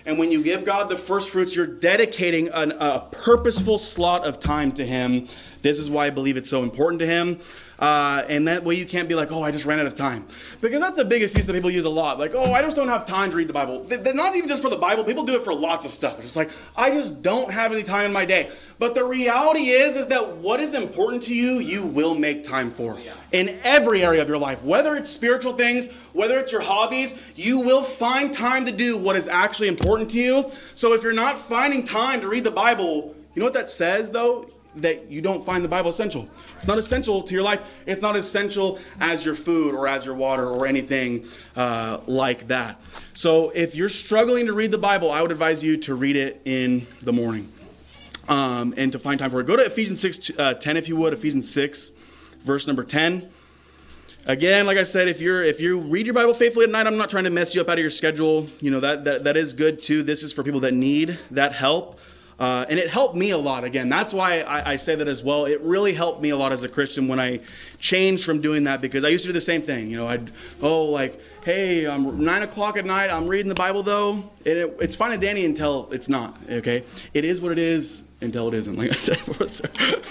And when you give God the first fruits, you're dedicating an, a purposeful slot of time to him. This is why I believe it's so important to him. Uh, and that way you can't be like, oh, I just ran out of time. Because that's the biggest excuse that people use a lot. Like, oh, I just don't have time to read the Bible. They're not even just for the Bible. People do it for lots of stuff. They're just like, I just don't have any time in my day. But the reality is, is that what is important to you, you will make time for. In every area of your life. Whether it's spiritual things, whether it's your hobbies, you will find time to do what is actually important to you. So if you're not finding time to read the Bible, you know what that says, though? That you don't find the Bible essential. It's not essential to your life. It's not essential as your food or as your water or anything uh, like that. So if you're struggling to read the Bible, I would advise you to read it in the morning um, and to find time for it. Go to Ephesians six ten if you would. Ephesians six, verse number ten. Again, like I said, if you're if you read your Bible faithfully at night, I'm not trying to mess you up out of your schedule. You know, that that, that is good too. This is for people that need that help. Uh, and it helped me a lot. Again, that's why I, I say that as well. It really helped me a lot as a Christian when I changed from doing that, because I used to do the same thing. You know, I'd, oh, like, hey, I'm nine o'clock at night, I'm reading the Bible though. And it, it's fine and dandy until it's not, okay? It is what it is until it isn't, like I said before.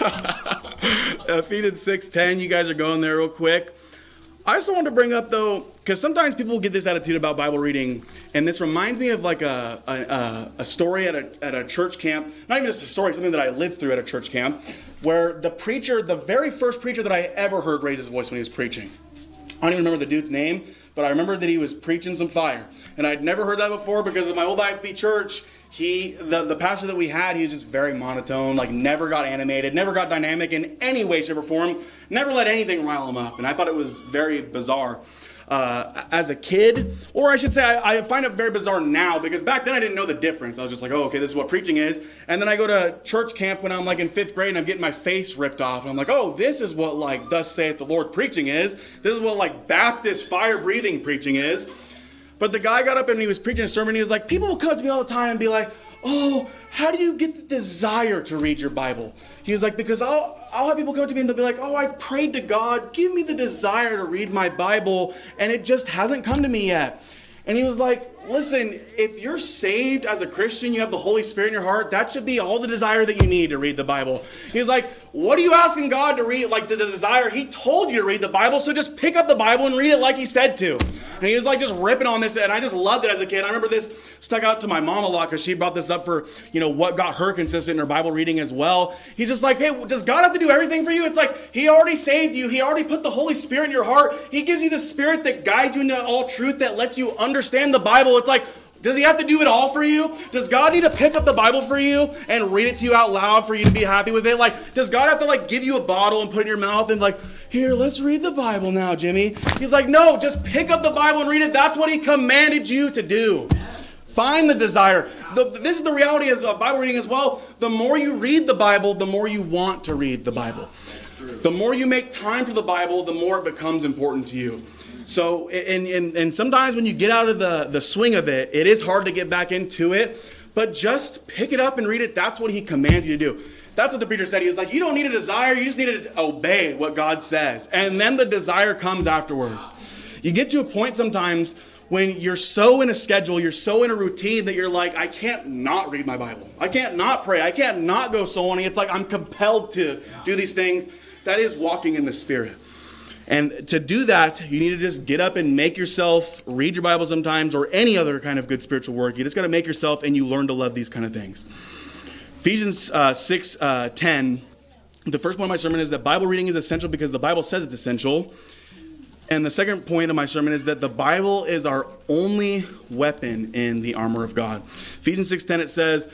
Ephesians six ten, you guys are going there real quick. I also wanted to bring up, though, because sometimes people get this attitude about Bible reading, and this reminds me of like a a, a story at a, at a church camp, not even just a story, something that I lived through at a church camp, where the preacher, the very first preacher that I ever heard raise his voice when he was preaching, I don't even remember the dude's name, but I remember that he was preaching some fire. And I'd never heard that before because of my old I F B church. He, the, the pastor that we had, he was just very monotone, like never got animated, never got dynamic in any way, shape, or form, never let anything rile him up. And I thought it was very bizarre uh, as a kid, or I should say I, I find it very bizarre now, because back then I didn't know the difference. I was just like, oh, okay, this is what preaching is. And then I go to church camp when I'm like in fifth grade and I'm getting my face ripped off. And I'm like, oh, this is what like thus saith the Lord preaching is. This is what like Baptist fire-breathing preaching is. But the guy got up and he was preaching a sermon. And he was like, people will come up to me all the time and be like, oh, how do you get the desire to read your Bible? He was like, because I'll, I'll have people come to me and they'll be like, oh, I've prayed to God. Give me the desire to read my Bible. And it just hasn't come to me yet. And he was like, listen, if you're saved as a Christian, you have the Holy Spirit in your heart, that should be all the desire that you need to read the Bible. He's like, what are you asking God to read? Like the, the desire, he told you to read the Bible, so just pick up the Bible and read it like he said to. And he was like just ripping on this, and I just loved it as a kid. I remember this stuck out to my mom a lot because she brought this up for, you know, what got her consistent in her Bible reading as well. He's just like, hey, does God have to do everything for you? It's like, he already saved you. He already put the Holy Spirit in your heart. He gives you the Spirit that guides you into all truth, that lets you understand the Bible. It's like, does he have to do it all for you? Does God need to pick up the Bible for you and read it to you out loud for you to be happy with it? Like, does God have to like give you a bottle and put it in your mouth and like, here, let's read the Bible now, Jimmy? He's like, no, just pick up the Bible and read it. That's what he commanded you to do. Find the desire. The, this is the reality of Bible reading as well. The more you read the Bible, the more you want to read the Bible. The more you make time for the Bible, the more it becomes important to you. So, and, and, and sometimes when you get out of the, the swing of it, it is hard to get back into it. But just pick it up and read it. That's what he commands you to do. That's what the preacher said. He was like, you don't need a desire. You just need to obey what God says. And then the desire comes afterwards. You get to a point sometimes when you're so in a schedule, you're so in a routine that you're like, I can't not read my Bible. I can't not pray. I can't not go soul winning. It's like I'm compelled to do these things. That is walking in the Spirit. And to do that, you need to just get up and make yourself read your Bible sometimes, or any other kind of good spiritual work. You just got to make yourself, and you learn to love these kind of things. Ephesians uh, six ten, the first point of my sermon is that Bible reading is essential because the Bible says it's essential. And the second point of my sermon is that the Bible is our only weapon in the armor of God. Ephesians six ten, it says,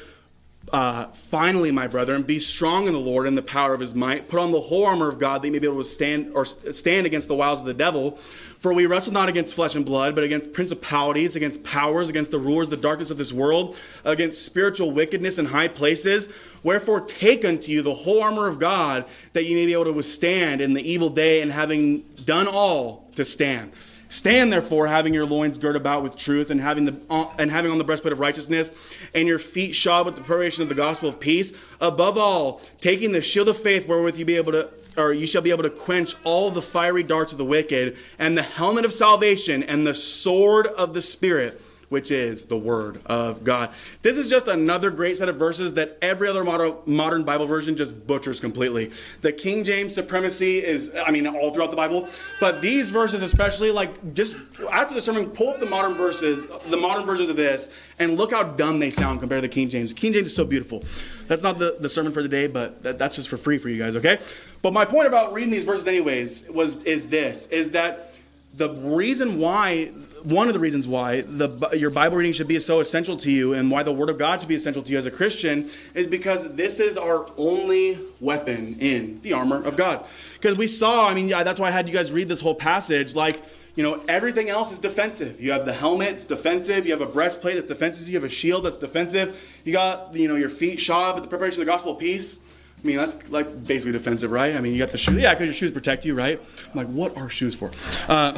Uh, finally, my brethren, be strong in the Lord and the power of his might. Put on the whole armor of God that you may be able to stand or stand against the wiles of the devil. For we wrestle not against flesh and blood, but against principalities, against powers, against the rulers of the darkness of this world, against spiritual wickedness in high places. Wherefore take unto you the whole armor of God, that you may be able to withstand in the evil day, and having done all, to stand. Stand therefore, having your loins girt about with truth, and having the uh, and having on the breastplate of righteousness, and your feet shod with the preparation of the gospel of peace. Above all, taking the shield of faith, wherewith you be able to, or you shall be able to quench all the fiery darts of the wicked, and the helmet of salvation, and the sword of the Spirit, which is the Word of God. This is just another great set of verses that every other modern, modern Bible version just butchers completely. The King James supremacy is, I mean, all throughout the Bible, but these verses especially, like, just after the sermon, pull up the modern verses, the modern versions of this, and look how dumb they sound compared to the King James. King James is so beautiful. That's not the, the sermon for today, but that, that's just for free for you guys, okay? But my point about reading these verses anyways was is this, is that the reason why, one of the reasons why the your Bible reading should be so essential to you and why the Word of God should be essential to you as a Christian is because this is our only weapon in the armor of God. Because we saw, I mean, yeah, that's why I had you guys read this whole passage, like, you know, everything else is defensive. You have the helmet, it's defensive. You have a breastplate that's defensive. You have a shield that's defensive. You got, you know, your feet shod with the preparation of the gospel of peace. I mean, that's like basically defensive, right? I mean, you got the shoes. Yeah, because your shoes protect you, right? I'm like, what are shoes for? Uh,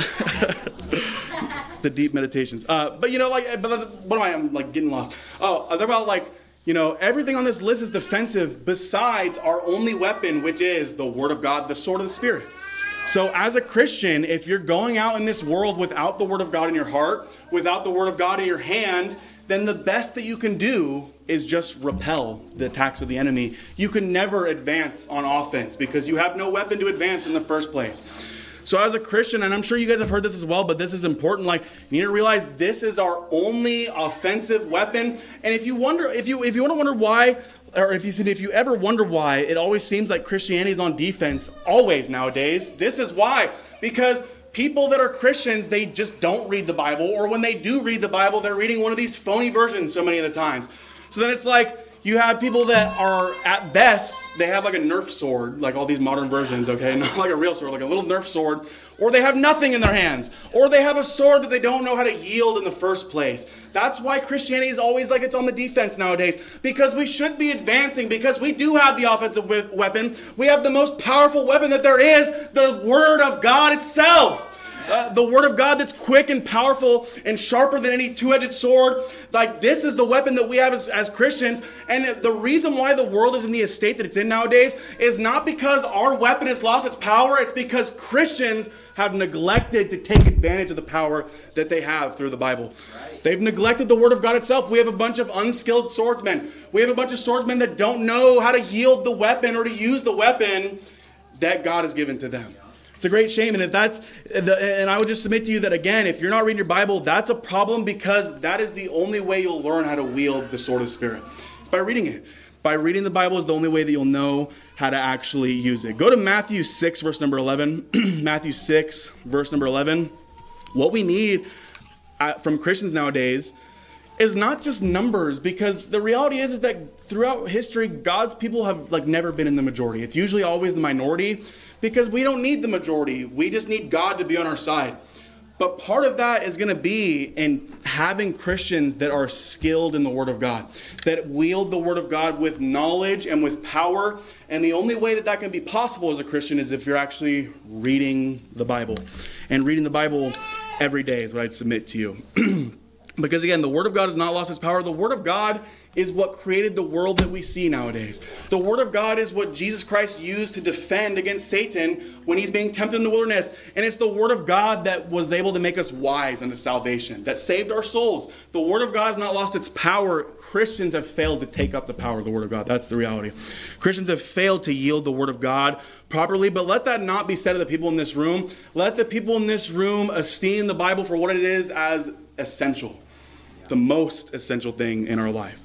the deep meditations. Uh, but, you know, like, but what am I? I'm like getting lost. Oh, they're about like, you know, everything on this list is defensive besides our only weapon, which is the Word of God, the sword of the Spirit. So as a Christian, if you're going out in this world without the Word of God in your heart, without the Word of God in your hand, then the best that you can do is just repel the attacks of the enemy. You can never advance on offense because you have no weapon to advance in the first place. So as a Christian, and I'm sure you guys have heard this as well, but this is important. Like, you need to realize this is our only offensive weapon. And if you wonder, if you if you want to wonder why, or if you if you ever wonder why it always seems like Christianity is on defense always nowadays, this is why. Because people that are Christians, they just don't read the Bible, or when they do read the Bible, they're reading one of these phony versions so many of the times. So then it's like you have people that are, at best, they have like a Nerf sword, like all these modern versions, okay? Not like a real sword, like a little Nerf sword. Or they have nothing in their hands. Or they have a sword that they don't know how to yield in the first place. That's why Christianity is always like it's on the defense nowadays. Because we should be advancing, because we do have the offensive weapon. We have the most powerful weapon that there is, the Word of God itself. Uh, the Word of God that's quick and powerful and sharper than any two-edged sword. Like, this is the weapon that we have as, as Christians. And the reason why the world is in the estate that it's in nowadays is not because our weapon has lost its power. It's because Christians have neglected to take advantage of the power that they have through the Bible. Right. They've neglected the Word of God itself. We have a bunch of unskilled swordsmen. We have a bunch of swordsmen that don't know how to yield the weapon or to use the weapon that God has given to them. It's a great shame, and if that's, and I would just submit to you that again, if you're not reading your Bible, that's a problem because that is the only way you'll learn how to wield the sword of the Spirit. It's by reading it. By reading the Bible is the only way that you'll know how to actually use it. Go to Matthew six, verse number eleven. Matthew six, verse number eleven. What we need from Christians nowadays is not just numbers, because the reality is, is that throughout history, God's people have like never been in the majority. It's usually always the minority. Because we don't need the majority. We just need God to be on our side. But part of that is going to be in having Christians that are skilled in the Word of God, that wield the Word of God with knowledge and with power. And the only way that that can be possible as a Christian is if you're actually reading the Bible. And reading the Bible every day is what I'd submit to you. Because again, the Word of God has not lost its power. The Word of God is what created the world that we see nowadays. The Word of God is what Jesus Christ used to defend against Satan when he's being tempted in the wilderness. And it's the Word of God that was able to make us wise unto salvation, that saved our souls. The Word of God has not lost its power. Christians have failed to take up the power of the Word of God. That's the reality. Christians have failed to yield the Word of God properly, but let that not be said of the people in this room. Let the people in this room esteem the Bible for what it is as essential. The most essential thing in our life.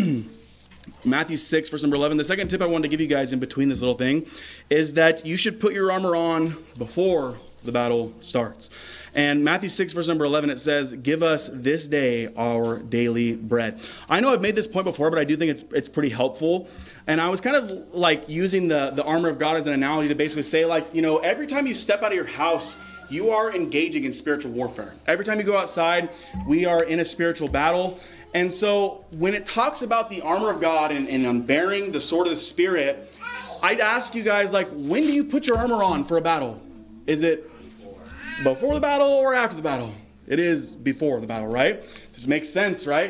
Matthew six, verse number eleven. The second tip I wanted to give you guys in between this little thing is that you should put your armor on before the battle starts. And Matthew six, verse number eleven, it says, give us this day our daily bread. I know I've made this point before, but I do think it's it's pretty helpful. And I was kind of like using the, the armor of God as an analogy to basically say, like, you know, every time you step out of your house, you are engaging in spiritual warfare. Every time you go outside, we are in a spiritual battle. And so when it talks about the armor of God and, and on bearing the sword of the Spirit, I'd ask you guys, like, when do you put your armor on for a battle? Is it before the battle or after the battle? It is before the battle, right? This makes sense, right?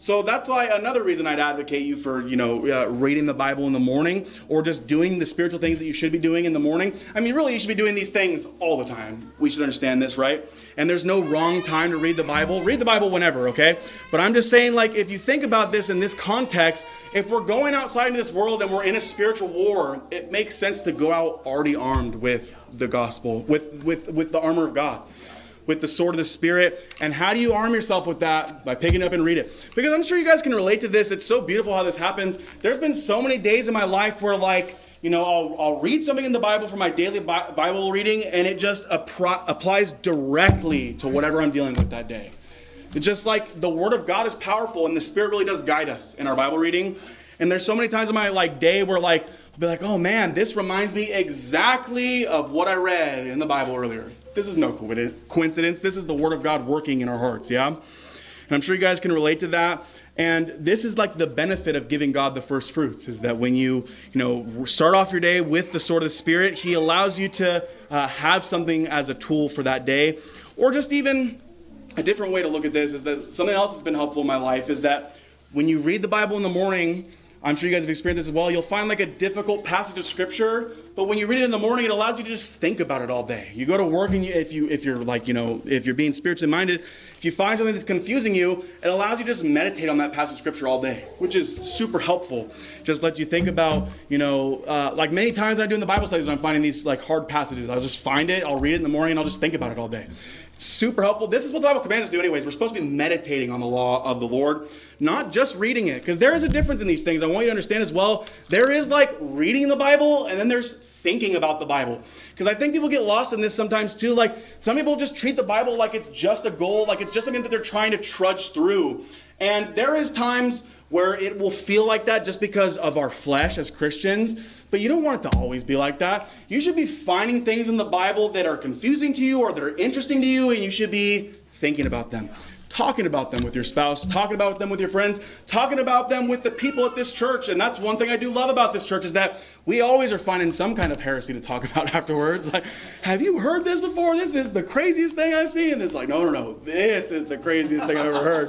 So that's why another reason I'd advocate you for, you know, uh, reading the Bible in the morning or just doing the spiritual things that you should be doing in the morning. I mean, really, you should be doing these things all the time. We should understand this, right? And there's no wrong time to read the Bible. Read the Bible whenever, okay? But I'm just saying, like, if you think about this in this context, if we're going outside into this world and we're in a spiritual war, it makes sense to go out already armed with the gospel, with, with, with the armor of God, with the sword of the Spirit. And how do you arm yourself with that? By picking it up and read it. Because I'm sure you guys can relate to this. It's so beautiful how this happens. There's been so many days in my life where, like, you know, I'll, I'll read something in the Bible for my daily Bi- Bible reading, and it just appro- applies directly to whatever I'm dealing with that day. It's just like the Word of God is powerful, and the Spirit really does guide us in our Bible reading. And there's so many times in my like day where, like, I'll be like, oh man, this reminds me exactly of what I read in the Bible earlier. This is no coincidence. This is the Word of God working in our hearts, yeah? And I'm sure you guys can relate to that. And this is like the benefit of giving God the first fruits, is that when you, you know, start off your day with the sword of the Spirit, He allows you to uh, have something as a tool for that day. Or just even a different way to look at this is that something else that's been helpful in my life is that when you read the Bible in the morning, I'm sure you guys have experienced this as well, you'll find like a difficult passage of Scripture, but when you read it in the morning, it allows you to just think about it all day. You go to work, and you, if, you, if you're like, you know, if you're being spiritually minded, if you find something that's confusing you, it allows you to just meditate on that passage of Scripture all day, which is super helpful. Just lets you think about, you know, uh, like many times I do in the Bible studies when I'm finding these like hard passages, I'll just find it, I'll read it in the morning, and I'll just think about it all day. It's super helpful. This is what the Bible commands us to do anyways. We're supposed to be meditating on the law of the Lord, not just reading it. Because there is a difference in these things. I want you to understand as well. There is like reading the Bible, and then there's thinking about the Bible. Because I think people get lost in this sometimes too. Like some people just treat the Bible like it's just a goal, like it's just something that they're trying to trudge through. And there is times where it will feel like that just because of our flesh as Christians. But you don't want it to always be like that. You should be finding things in the Bible that are confusing to you or that are interesting to you, and you should be thinking about them, talking about them with your spouse, talking about them with your friends, talking about them with the people at this church. And that's one thing I do love about this church is that we always are finding some kind of heresy to talk about afterwards. Like, have you heard this before? This is the craziest thing I've seen. And it's like, no, no, no. This is the craziest thing I've ever heard.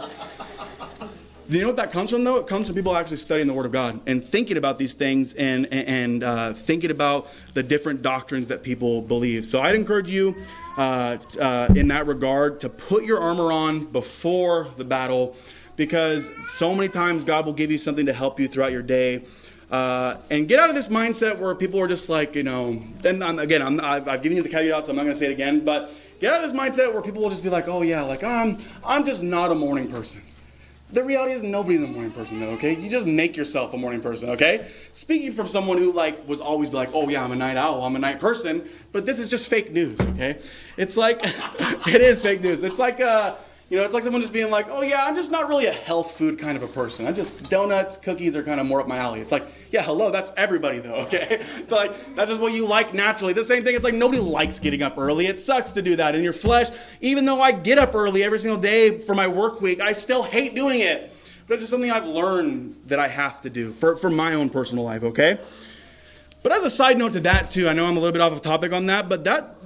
You know what that comes from, though? It comes from people actually studying the Word of God and thinking about these things and and uh, thinking about the different doctrines that people believe. So I'd encourage you uh, uh, in that regard to put your armor on before the battle, because so many times God will give you something to help you throughout your day. Uh, and get out of this mindset where people are just like, you know, and I'm, again, I'm, I've, I've given you the caveat, so I'm not going to say it again, but get out of this mindset where people will just be like, oh yeah, like I'm, I'm just not a morning person. The reality is nobody's a morning person, though, okay? You just make yourself a morning person, okay? Speaking from someone who, like, was always like, oh, yeah, I'm a night owl, I'm a night person, but this is just fake news, okay? It's like, it is fake news. It's like, uh, you know, it's like someone just being like, oh, yeah, I'm just not really a health food kind of a person. I'm just, donuts, cookies are kind of more up my alley. It's like, yeah, hello, that's everybody, though, okay? Like, that's just what you like naturally. The same thing, it's like nobody likes getting up early. It sucks to do that. In your flesh, even though I get up early every single day for my work week, I still hate doing it. But it's just something I've learned that I have to do for, for my own personal life, okay? But as a side note to that, too, I know I'm a little bit off of topic on that, but that...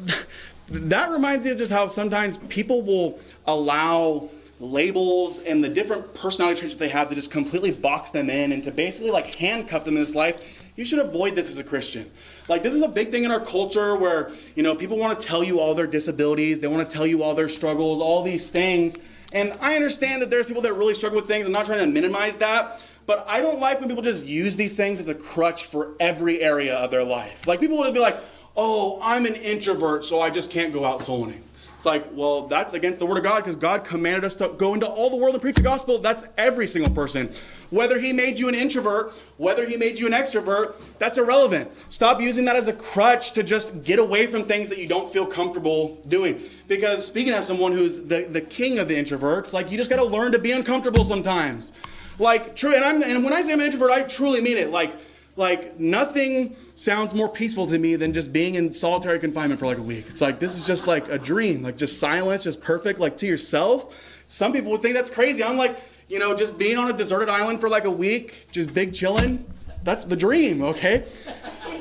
That reminds me of just how sometimes people will allow labels and the different personality traits that they have to just completely box them in and to basically like handcuff them in this life. You should avoid this as a Christian. Like this is a big thing in our culture where, you know, people want to tell you all their disabilities. They want to tell you all their struggles, all these things. And I understand that there's people that really struggle with things. I'm not trying to minimize that. But I don't like when people just use these things as a crutch for every area of their life. Like people will just be like, oh, I'm an introvert, so I just can't go out soul winning. It's like, well, that's against the Word of God because God commanded us to go into all the world and preach the gospel. That's every single person. Whether He made you an introvert, whether He made you an extrovert, that's irrelevant. Stop using that as a crutch to just get away from things that you don't feel comfortable doing. Because speaking as someone who's the, the king of the introverts, like you just got to learn to be uncomfortable sometimes. Like, true, and, I'm, and when I say I'm an introvert, I truly mean it. Like, Like, nothing sounds more peaceful to me than just being in solitary confinement for like a week. It's like, this is just like a dream. Like, just silence, just perfect, like to yourself. Some people would think that's crazy. I'm like, you know, just being on a deserted island for like a week, just big chilling. That's the dream, okay?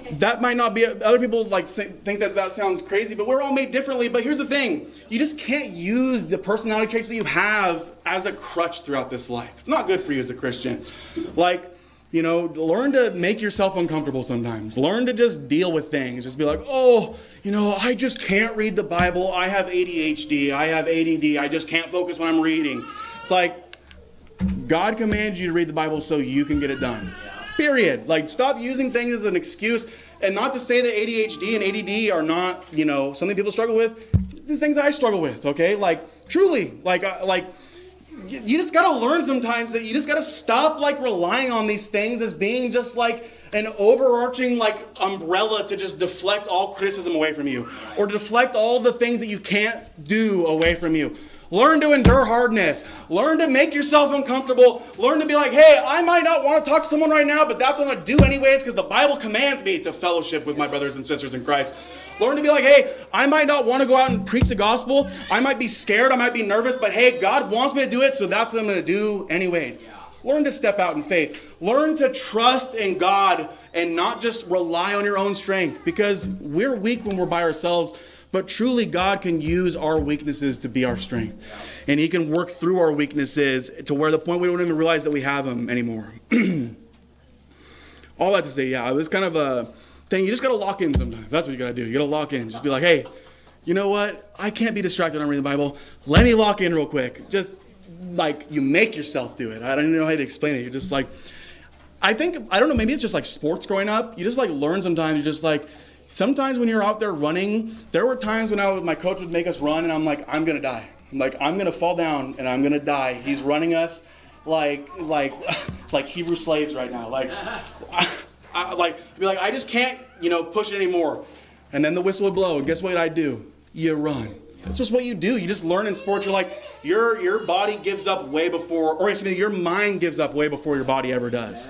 that might not be, other people like think that that sounds crazy, but we're all made differently. But here's the thing. You just can't use the personality traits that you have as a crutch throughout this life. It's not good for you as a Christian. Like, you know, learn to make yourself uncomfortable sometimes. Learn to just deal with things. Just be like, oh, you know, I just can't read the Bible. I have A D H D. I have A D D. I just can't focus when I'm reading. It's like, God commands you to read the Bible so you can get it done. Period. Like, stop using things as an excuse. And not to say that A D H D and A D D are not, you know, something people struggle with. The things I struggle with, okay? Like, truly, like, uh, like, you, you just got to learn sometimes that you just got to stop, like, relying on these things as being just, like, an overarching, like, umbrella to just deflect all criticism away from you. Or deflect all the things that you can't do away from you. Learn to endure hardness. Learn to make yourself uncomfortable. Learn to be like, hey, I might not want to talk to someone right now, but that's what I'm going to do anyways because the Bible commands me to fellowship with my brothers and sisters in Christ. Learn to be like, hey, I might not want to go out and preach the gospel. I might be scared. I might be nervous, but hey, God wants me to do it, so that's what I'm going to do anyways. Learn to step out in faith. Learn to trust in God and not just rely on your own strength because we're weak when we're by ourselves. But truly, God can use our weaknesses to be our strength. And He can work through our weaknesses to where the point we don't even realize that we have them anymore. All that to say, yeah, it's kind of a thing. You just got to lock in sometimes. That's what you got to do. You got to lock in. Just be like, hey, you know what? I can't be distracted when I'm reading the Bible. Let me lock in real quick. Just like you make yourself do it. I don't even know how to explain it. You're just like, I think, I don't know, maybe it's just like sports growing up. You just like learn sometimes. You're just like, sometimes when you're out there running, there were times when I was, my coach would make us run and I'm like, I'm going to die. I'm like, I'm going to fall down and I'm going to die. He's running us like like like Hebrew slaves right now. Like, I, I, like, be like, I just can't, you know, push it anymore. And then the whistle would blow and guess what I do? You run. That's just what you do. You just learn in sports. You're like, your your body gives up way before, or excuse me, your mind gives up way before your body ever does.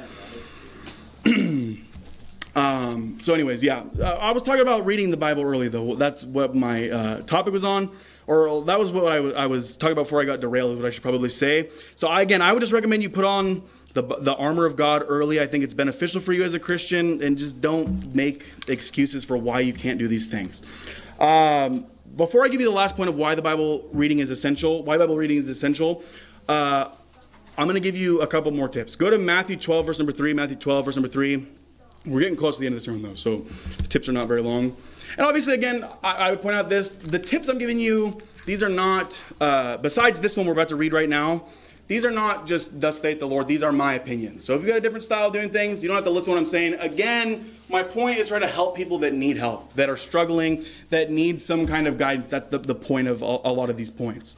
Um, so anyways, yeah, uh, I was talking about reading the Bible early though. That's what my uh, topic was on, or that was what I, w- I was talking about before I got derailed is what I should probably say. So I, again, I would just recommend you put on the the armor of God early. I think it's beneficial for you as a Christian, and just don't make excuses for why you can't do these things. Um, before I give you the last point of why the Bible reading is essential, why Bible reading is essential, uh, I'm going to give you a couple more tips. Go to Matthew twelve, verse number three, Matthew twelve, verse number three. We're getting close to the end of the sermon, though, so the tips are not very long. And obviously, again, I, I would point out this. The tips I'm giving you, these are not, uh, besides this one we're about to read right now, these are not just thus saith the Lord. These are my opinions. So if you've got a different style of doing things, you don't have to listen to what I'm saying. Again, my point is try to help people that need help, that are struggling, that need some kind of guidance. That's the, the point of a, a lot of these points.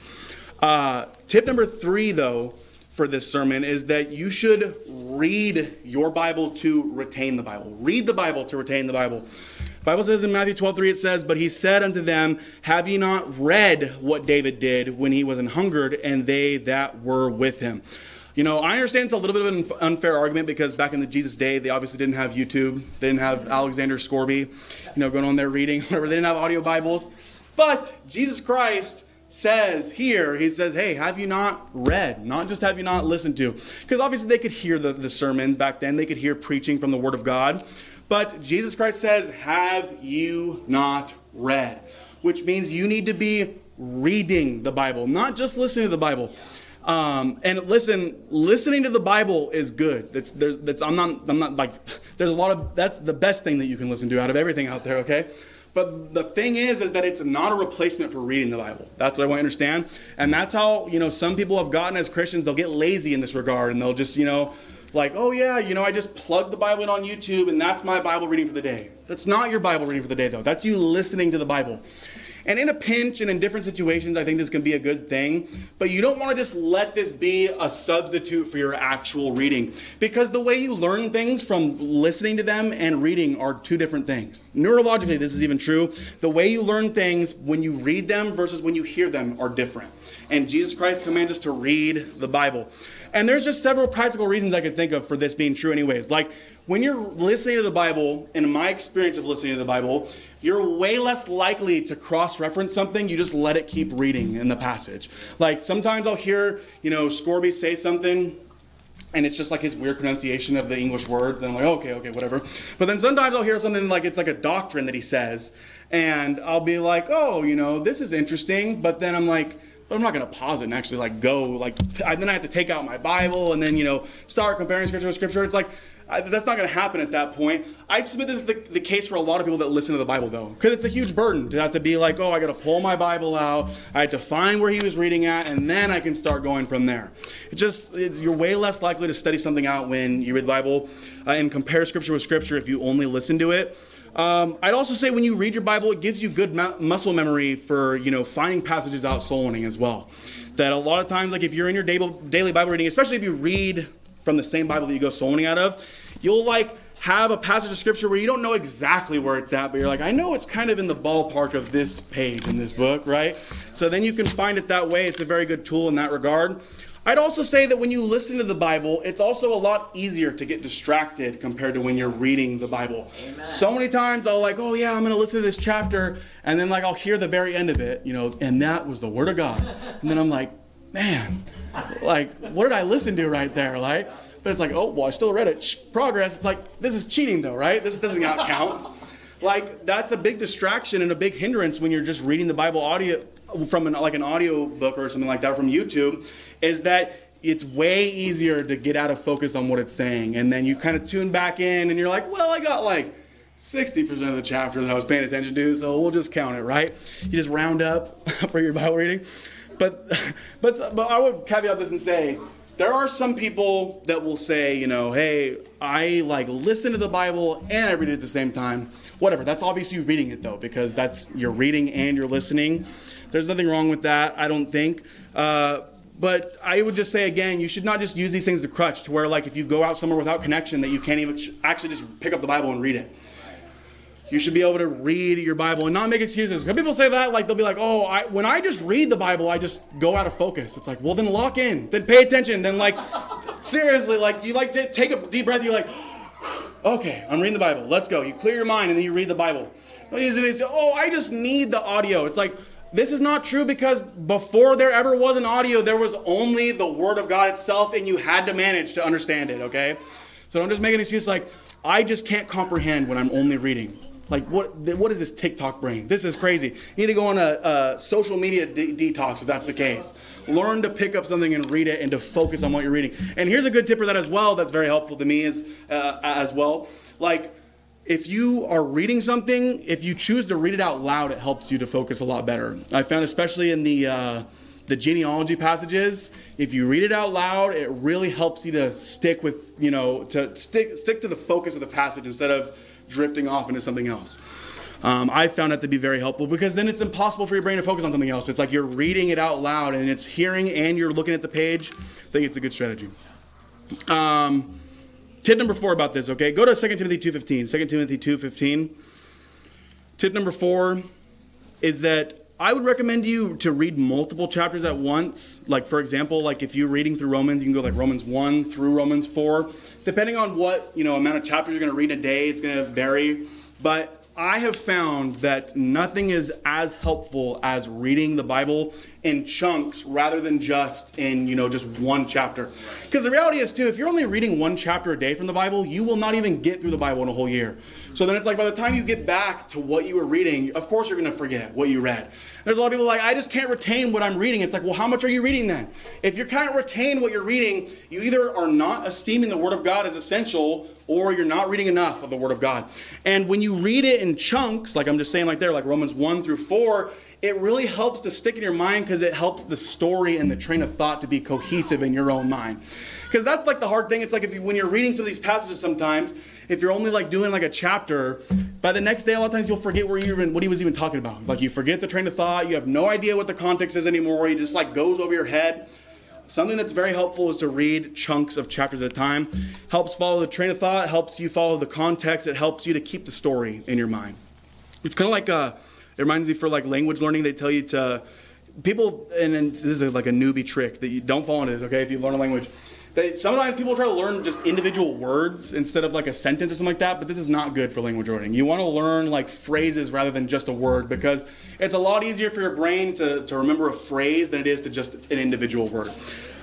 Uh, tip number three, though, for this sermon is that you should read your Bible to retain the Bible. Read the Bible to retain the Bible. The Bible says in Matthew twelve three, it says, "But he said unto them, have ye not read what David did when he was an hungered, and they that were with him?" You know, I understand it's a little bit of an unfair argument because back in the Jesus day, they obviously didn't have YouTube. They didn't have Alexander Scorby, you know, going on there reading, whatever. They didn't have audio Bibles. But Jesus Christ says here, he says, hey, have you not read? Not just have you not listened to. Because obviously they could hear the, the sermons back then. They could hear preaching from the Word of God. But Jesus Christ says, have you not read? Which means you need to be reading the Bible, not just listening to the Bible. Um, and listen, listening to the Bible is good. That's, there's, that's, I'm not, I'm not like, there's a lot of, that's the best thing that you can listen to out of everything out there, okay? But the thing is, is that it's not a replacement for reading the Bible. That's what I want to understand. And that's how, you know, some people have gotten as Christians, they'll get lazy in this regard. And they'll just, you know, like, oh yeah, you know, I just plug the Bible in on YouTube and that's my Bible reading for the day. That's not your Bible reading for the day, though. That's you listening to the Bible. And in a pinch and in different situations, I think this can be a good thing. But you don't want to just let this be a substitute for your actual reading. Because the way you learn things from listening to them and reading are two different things. Neurologically, this is even true. The way you learn things when you read them versus when you hear them are different. And Jesus Christ commands us to read the Bible. And there's just several practical reasons I could think of for this being true anyways. Like, when you're listening to the Bible, in my experience of listening to the Bible, you're way less likely to cross-reference something. You just let it keep reading in the passage. Like, sometimes I'll hear, you know, Scorby say something, and it's just like his weird pronunciation of the English words, and I'm like, okay, okay, whatever. But then sometimes I'll hear something like it's like a doctrine that he says, and I'll be like, oh, you know, this is interesting, but then I'm like, but I'm not going to pause it and actually like go, like, I, then I have to take out my Bible and then, you know, start comparing scripture with scripture. It's like, I, that's not going to happen at that point. I submit this is the, the case for a lot of people that listen to the Bible, though, because it's a huge burden to have to be like, oh, I got to pull my Bible out. I had to find where he was reading at, and then I can start going from there. It just, it's, you're way less likely to study something out when you read the Bible uh, and compare scripture with scripture if you only listen to it. Um, I'd also say when you read your Bible, it gives you good mu- muscle memory for, you know, finding passages out soul winning as well. That a lot of times, like if you're in your daily Bible reading, especially if you read from the same Bible that you go soul winning out of, you'll like have a passage of scripture where you don't know exactly where it's at, but you're like, I know it's kind of in the ballpark of this page in this book, right? So then you can find it that way. It's a very good tool in that regard. I'd also say that when you listen to the Bible, it's also a lot easier to get distracted compared to when you're reading the Bible. Amen. So many times I'll like, oh yeah, I'm going to listen to this chapter, and then like I'll hear the very end of it, you know, and that was the Word of God. And then I'm like, man, like, what did I listen to right there, right? But it's like, oh, well, I still read it. Shh, progress. It's like, this is cheating though, right? This doesn't count. Like, that's a big distraction and a big hindrance when you're just reading the Bible audio from an, like an audio book or something like that from YouTube, is that it's way easier to get out of focus on what it's saying. And then you kind of tune back in and you're like, well, I got like sixty percent of the chapter that I was paying attention to, so we'll just count it, right? You just round up for your Bible reading. But, but, but I would caveat this and say, there are some people that will say, you know, hey, I like listen to the Bible and I read it at the same time. Whatever. That's obviously you reading it though, because that's you're reading and you're listening. There's nothing wrong with that, I don't think. Uh, but I would just say again, you should not just use these things as a crutch to where like if you go out somewhere without connection that you can't even actually just pick up the Bible and read it. You should be able to read your Bible and not make excuses. When people say that, like they'll be like, oh, I, when I just read the Bible, I just go out of focus. It's like, well, then lock in. Then pay attention. Then like, seriously, like you like to take a deep breath. You're like, okay, I'm reading the Bible. Let's go. You clear your mind and then you read the Bible. Don't use it and say, oh, I just need the audio. It's like, this is not true because before there ever was an audio, there was only the Word of God itself and you had to manage to understand it, okay? So don't just make an excuse like, I just can't comprehend when I'm only reading. Like, what What is this TikTok brain? This is crazy. You need to go on a, a social media de- detox if that's the case. Learn to pick up something and read it and to focus on what you're reading. And here's a good tip for that as well that's very helpful to me is, uh, as well. Like, if you are reading something, if you choose to read it out loud, it helps you to focus a lot better. I found especially in the uh, the genealogy passages, if you read it out loud, it really helps you to stick with, you know, to stick stick to the focus of the passage instead of drifting off into something else. Um, I found that to be very helpful because then it's impossible for your brain to focus on something else. It's like you're reading it out loud and it's hearing and you're looking at the page. I think it's a good strategy. Um, tip number four about this, okay? Go to Second Timothy two fifteen. Second Timothy two fifteen. Tip number four is that I would recommend you to read multiple chapters at once. Like, for example, like if you're reading through Romans, you can go like Romans one through Romans four. Depending on what, you know, amount of chapters you're going to read a day, it's going to vary. But I have found that nothing is as helpful as reading the Bible in chunks rather than just in, you know, just one chapter. Because the reality is, too, if you're only reading one chapter a day from the Bible, you will not even get through the Bible in a whole year. So then it's like by the time you get back to what you were reading, of course you're going to forget what you read. There's a lot of people like, I just can't retain what I'm reading. It's like, well, how much are you reading then? If you can't retain what you're reading, you either are not esteeming the Word of God as essential or you're not reading enough of the Word of God. And when you read it in chunks, like I'm just saying like there, like Romans one through four, it really helps to stick in your mind because it helps the story and the train of thought to be cohesive in your own mind. Because that's like the hard thing. It's like if you, when you're reading some of these passages sometimes, if you're only like doing like a chapter, by the next day a lot of times you'll forget where you even, what he was even talking about. Like you forget the train of thought, you have no idea what the context is anymore, he just like goes over your head. Something that's very helpful is to read chunks of chapters at a time. Helps follow the train of thought, helps you follow the context, it helps you to keep the story in your mind. It's kind of like, a, it reminds me for like language learning, they tell you to, people, and then this is like a newbie trick that you don't fall into this, okay, if you learn a language. They, sometimes people try to learn just individual words instead of like a sentence or something like that, but this is not good for language learning. You want to learn like phrases rather than just a word because it's a lot easier for your brain to, to remember a phrase than it is to just an individual word.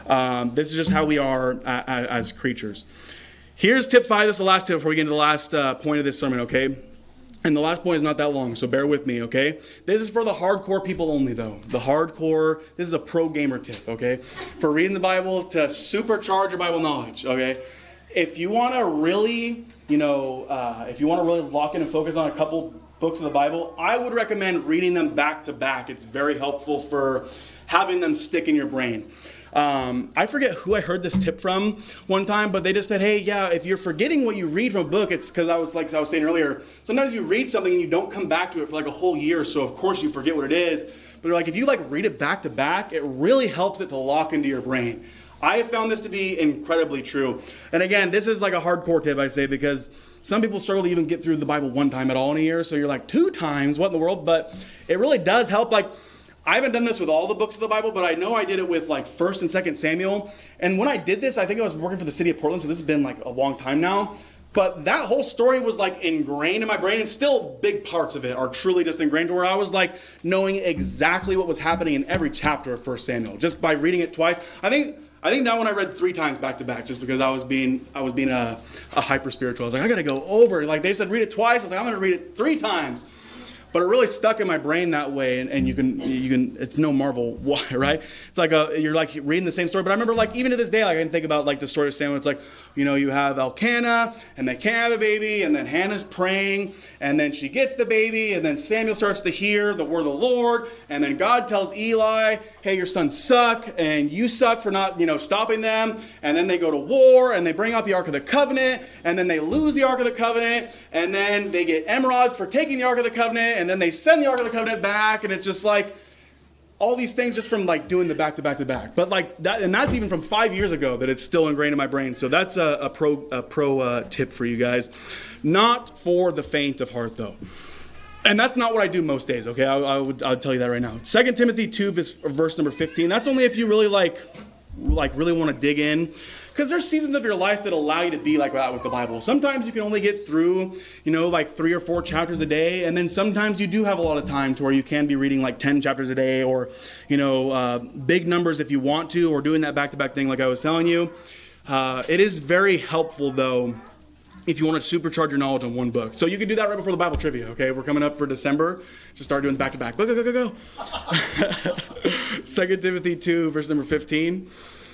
Um, this is just how we are uh, as creatures. Here's tip five. This is the last tip before we get into the last uh, point of this sermon, okay? And the last point is not that long, so bear with me, okay? This is for the hardcore people only, though. The hardcore, this is a pro gamer tip, okay? For reading the Bible to supercharge your Bible knowledge, okay? If you want to really, you know, uh, if you want to really lock in and focus on a couple books of the Bible, I would recommend reading them back to back. It's very helpful for having them stick in your brain. Um, I forget who I heard this tip from one time, but they just said, hey, yeah, if you're forgetting what you read from a book, it's because I was like I was saying earlier, sometimes you read something and you don't come back to it for like a whole year, so of course you forget what it is. But they're like, if you like read it back to back, it really helps it to lock into your brain. I have found this to be incredibly true. And again, this is like a hardcore tip, I say, because some people struggle to even get through the Bible one time at all in a year. So you're like, two times? What in the world? But it really does help. Like, I haven't done this with all the books of the Bible, but I know I did it with like First and Second Samuel. And when I did this, I think I was working for the city of Portland, so this has been like a long time now. But that whole story was like ingrained in my brain, and still big parts of it are truly just ingrained, to where I was like knowing exactly what was happening in every chapter of First Samuel just by reading it twice. I think I think that one I read three times back to back, just because I was being I was being a, a hyper spiritual. I was like, I gotta go over. Like they said, read it twice. I was like, I'm gonna read it three times. But it really stuck in my brain that way, and, and you can, you can. It's no marvel why, right? It's like a, you're like reading the same story. But I remember, like even to this day, like I can think about like the story of Samuel. It's like, you know, you have Elkanah, and they can't have a baby, and then Hannah's praying, and then she gets the baby, and then Samuel starts to hear the word of the Lord, and then God tells Eli, hey, your sons suck, and you suck for not, you know, stopping them. And then they go to war, and they bring out the Ark of the Covenant, and then they lose the Ark of the Covenant, and then they get emerods for taking the Ark of the Covenant. And then they send the Ark of the Covenant back, and it's just like all these things just from like doing the back to back to back. But like that, and that's even from five years ago that it's still ingrained in my brain. So that's a, a pro a pro uh, tip for you guys. Not for the faint of heart, though. And that's not what I do most days. Okay, I, I would I'll tell you that right now. Second Timothy two, verse number fifteen. That's only if you really like like really want to dig in. Because there's seasons of your life that allow you to be like that with the Bible. Sometimes you can only get through, you know, like three or four chapters a day. And then sometimes you do have a lot of time to where you can be reading like ten chapters a day, or, you know, uh, big numbers if you want to, or doing that back-to-back thing like I was telling you. Uh, it is very helpful, though, if you want to supercharge your knowledge on one book. So you can do that right before the Bible trivia, okay? We're coming up for December. Just start doing the back-to-back. Go, go, go, go, go. Second Timothy two, verse number fifteen.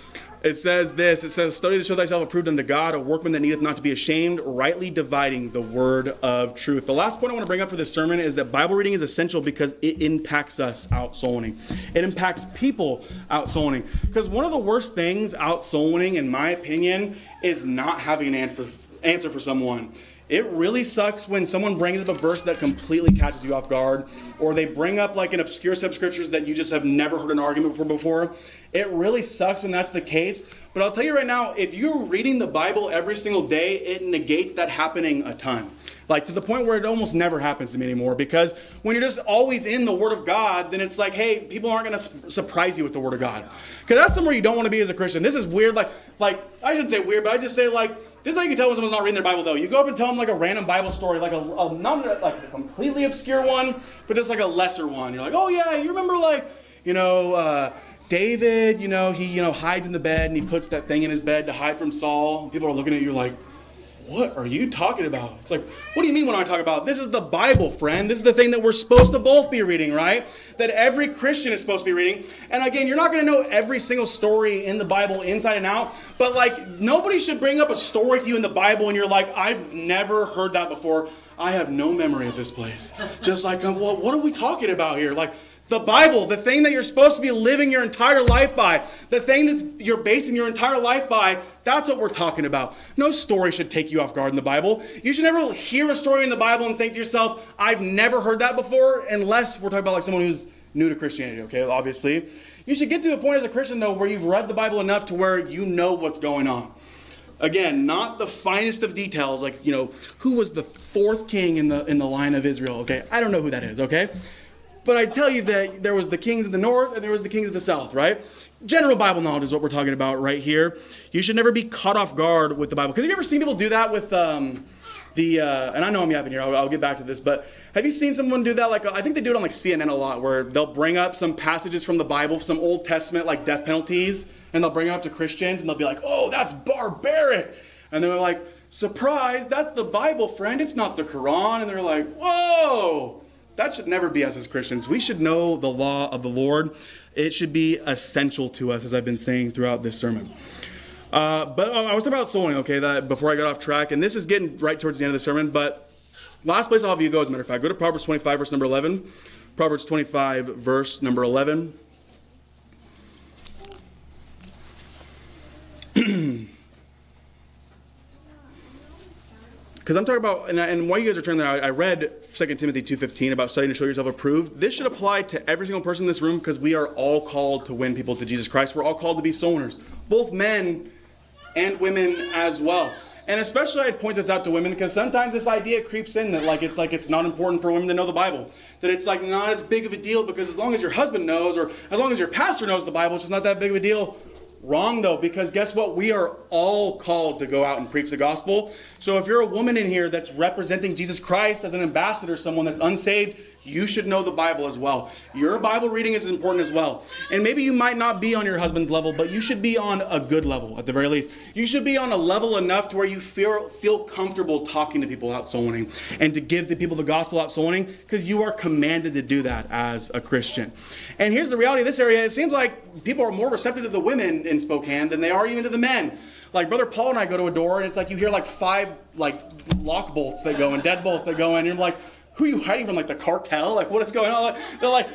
It says this, it says, study to show thyself approved unto God, a workman that needeth not to be ashamed, rightly dividing the word of truth. The last point I want to bring up for this sermon is that Bible reading is essential because it impacts us out soul winning. It impacts people out soul winning. Because one of the worst things out soul winning, in my opinion, is not having an answer, answer for someone. It really sucks when someone brings up a verse that completely catches you off guard, or they bring up like an obscure set of scriptures that you just have never heard an argument for before. It really sucks when that's the case. But I'll tell you right now, if you're reading the Bible every single day, it negates that happening a ton. Like to the point where it almost never happens to me anymore. Because when you're just always in the Word of God, then it's like, hey, people aren't going to su- surprise you with the Word of God. Because that's somewhere you don't want to be as a Christian. This is weird. Like, like I shouldn't say weird, but I just say like, this is how you can tell when someone's not reading their Bible, though. You go up and tell them like a random Bible story, like a, a not like a completely obscure one, but just like a lesser one. You're like, oh yeah, you remember like, you know, uh, David, you know, he, you know, hides in the bed and he puts that thing in his bed to hide from Saul. People are looking at you like, what are you talking about? It's like, what do you mean when I talk about? This is the Bible, friend. This is the thing that we're supposed to both be reading, right? That every Christian is supposed to be reading. And again, you're not going to know every single story in the Bible inside and out. But like, nobody should bring up a story to you in the Bible and you're like, I've never heard that before. I have no memory of this place. Just like, well, what are we talking about here? Like, the Bible, the thing that you're supposed to be living your entire life by, the thing that you're basing your entire life by, that's what we're talking about. No story should take you off guard in the Bible. You should never hear a story in the Bible and think to yourself, I've never heard that before, unless we're talking about like someone who's new to Christianity, okay, obviously. You should get to a point as a Christian, though, where you've read the Bible enough to where you know what's going on. Again, not the finest of details, like, you know, who was the fourth king in the in the line of Israel, okay? I don't know who that is, okay? But I tell you that there was the kings of the north and there was the kings of the south, right? General Bible knowledge is what we're talking about right here. You should never be caught off guard with the Bible. Because have you ever seen people do that with um, the, uh, and I know I'm yapping here, I'll, I'll get back to this, but have you seen someone do that? Like, I think they do it on like C N N a lot, where they'll bring up some passages from the Bible, some Old Testament, like death penalties, And they'll bring it up to Christians, and they'll be like, oh, that's barbaric. And they're like, surprise, that's the Bible, friend. It's not the Quran. And they're like, whoa, that should never be us as Christians. We should know the law of the Lord. It should be essential to us, as I've been saying throughout this sermon. Uh, but uh, I was talking about sowing, okay, that before I got off track. And this is getting right towards the end of the sermon. But last place I'll have you go, as a matter of fact, go to Proverbs twenty-five, verse number eleven. Proverbs twenty-five, verse number eleven. Because I'm talking about, and, and while you guys are turning there, I, I read Second Timothy two fifteen about studying to show yourself approved. This should apply to every single person in this room because we are all called to win people to Jesus Christ. We're all called to be soul winners, both men and women as well. And especially I'd point this out to women because sometimes this idea creeps in that like it's like it's not important for women to know the Bible. That it's like not as big of a deal because as long as your husband knows or as long as your pastor knows the Bible, it's just not that big of a deal. Wrong though, because guess what? We are all called to go out and preach the gospel. So if you're a woman in here that's representing Jesus Christ as an ambassador, someone that's unsaved, you should know the Bible as well. Your Bible reading is important as well. And maybe you might not be on your husband's level, but you should be on a good level at the very least. You should be on a level enough to where you feel feel comfortable talking to people out soul winning and to give the people the gospel out soul winning because you are commanded to do that as a Christian. And here's the reality of this area. It seems like people are more receptive to the women in Spokane than they are even to the men. Like Brother Paul and I go to a door and it's like you hear like five like lock bolts that go and deadbolts that go in and you're like, who are you hiding from? Like the cartel? Like what is going on? Like, they're like,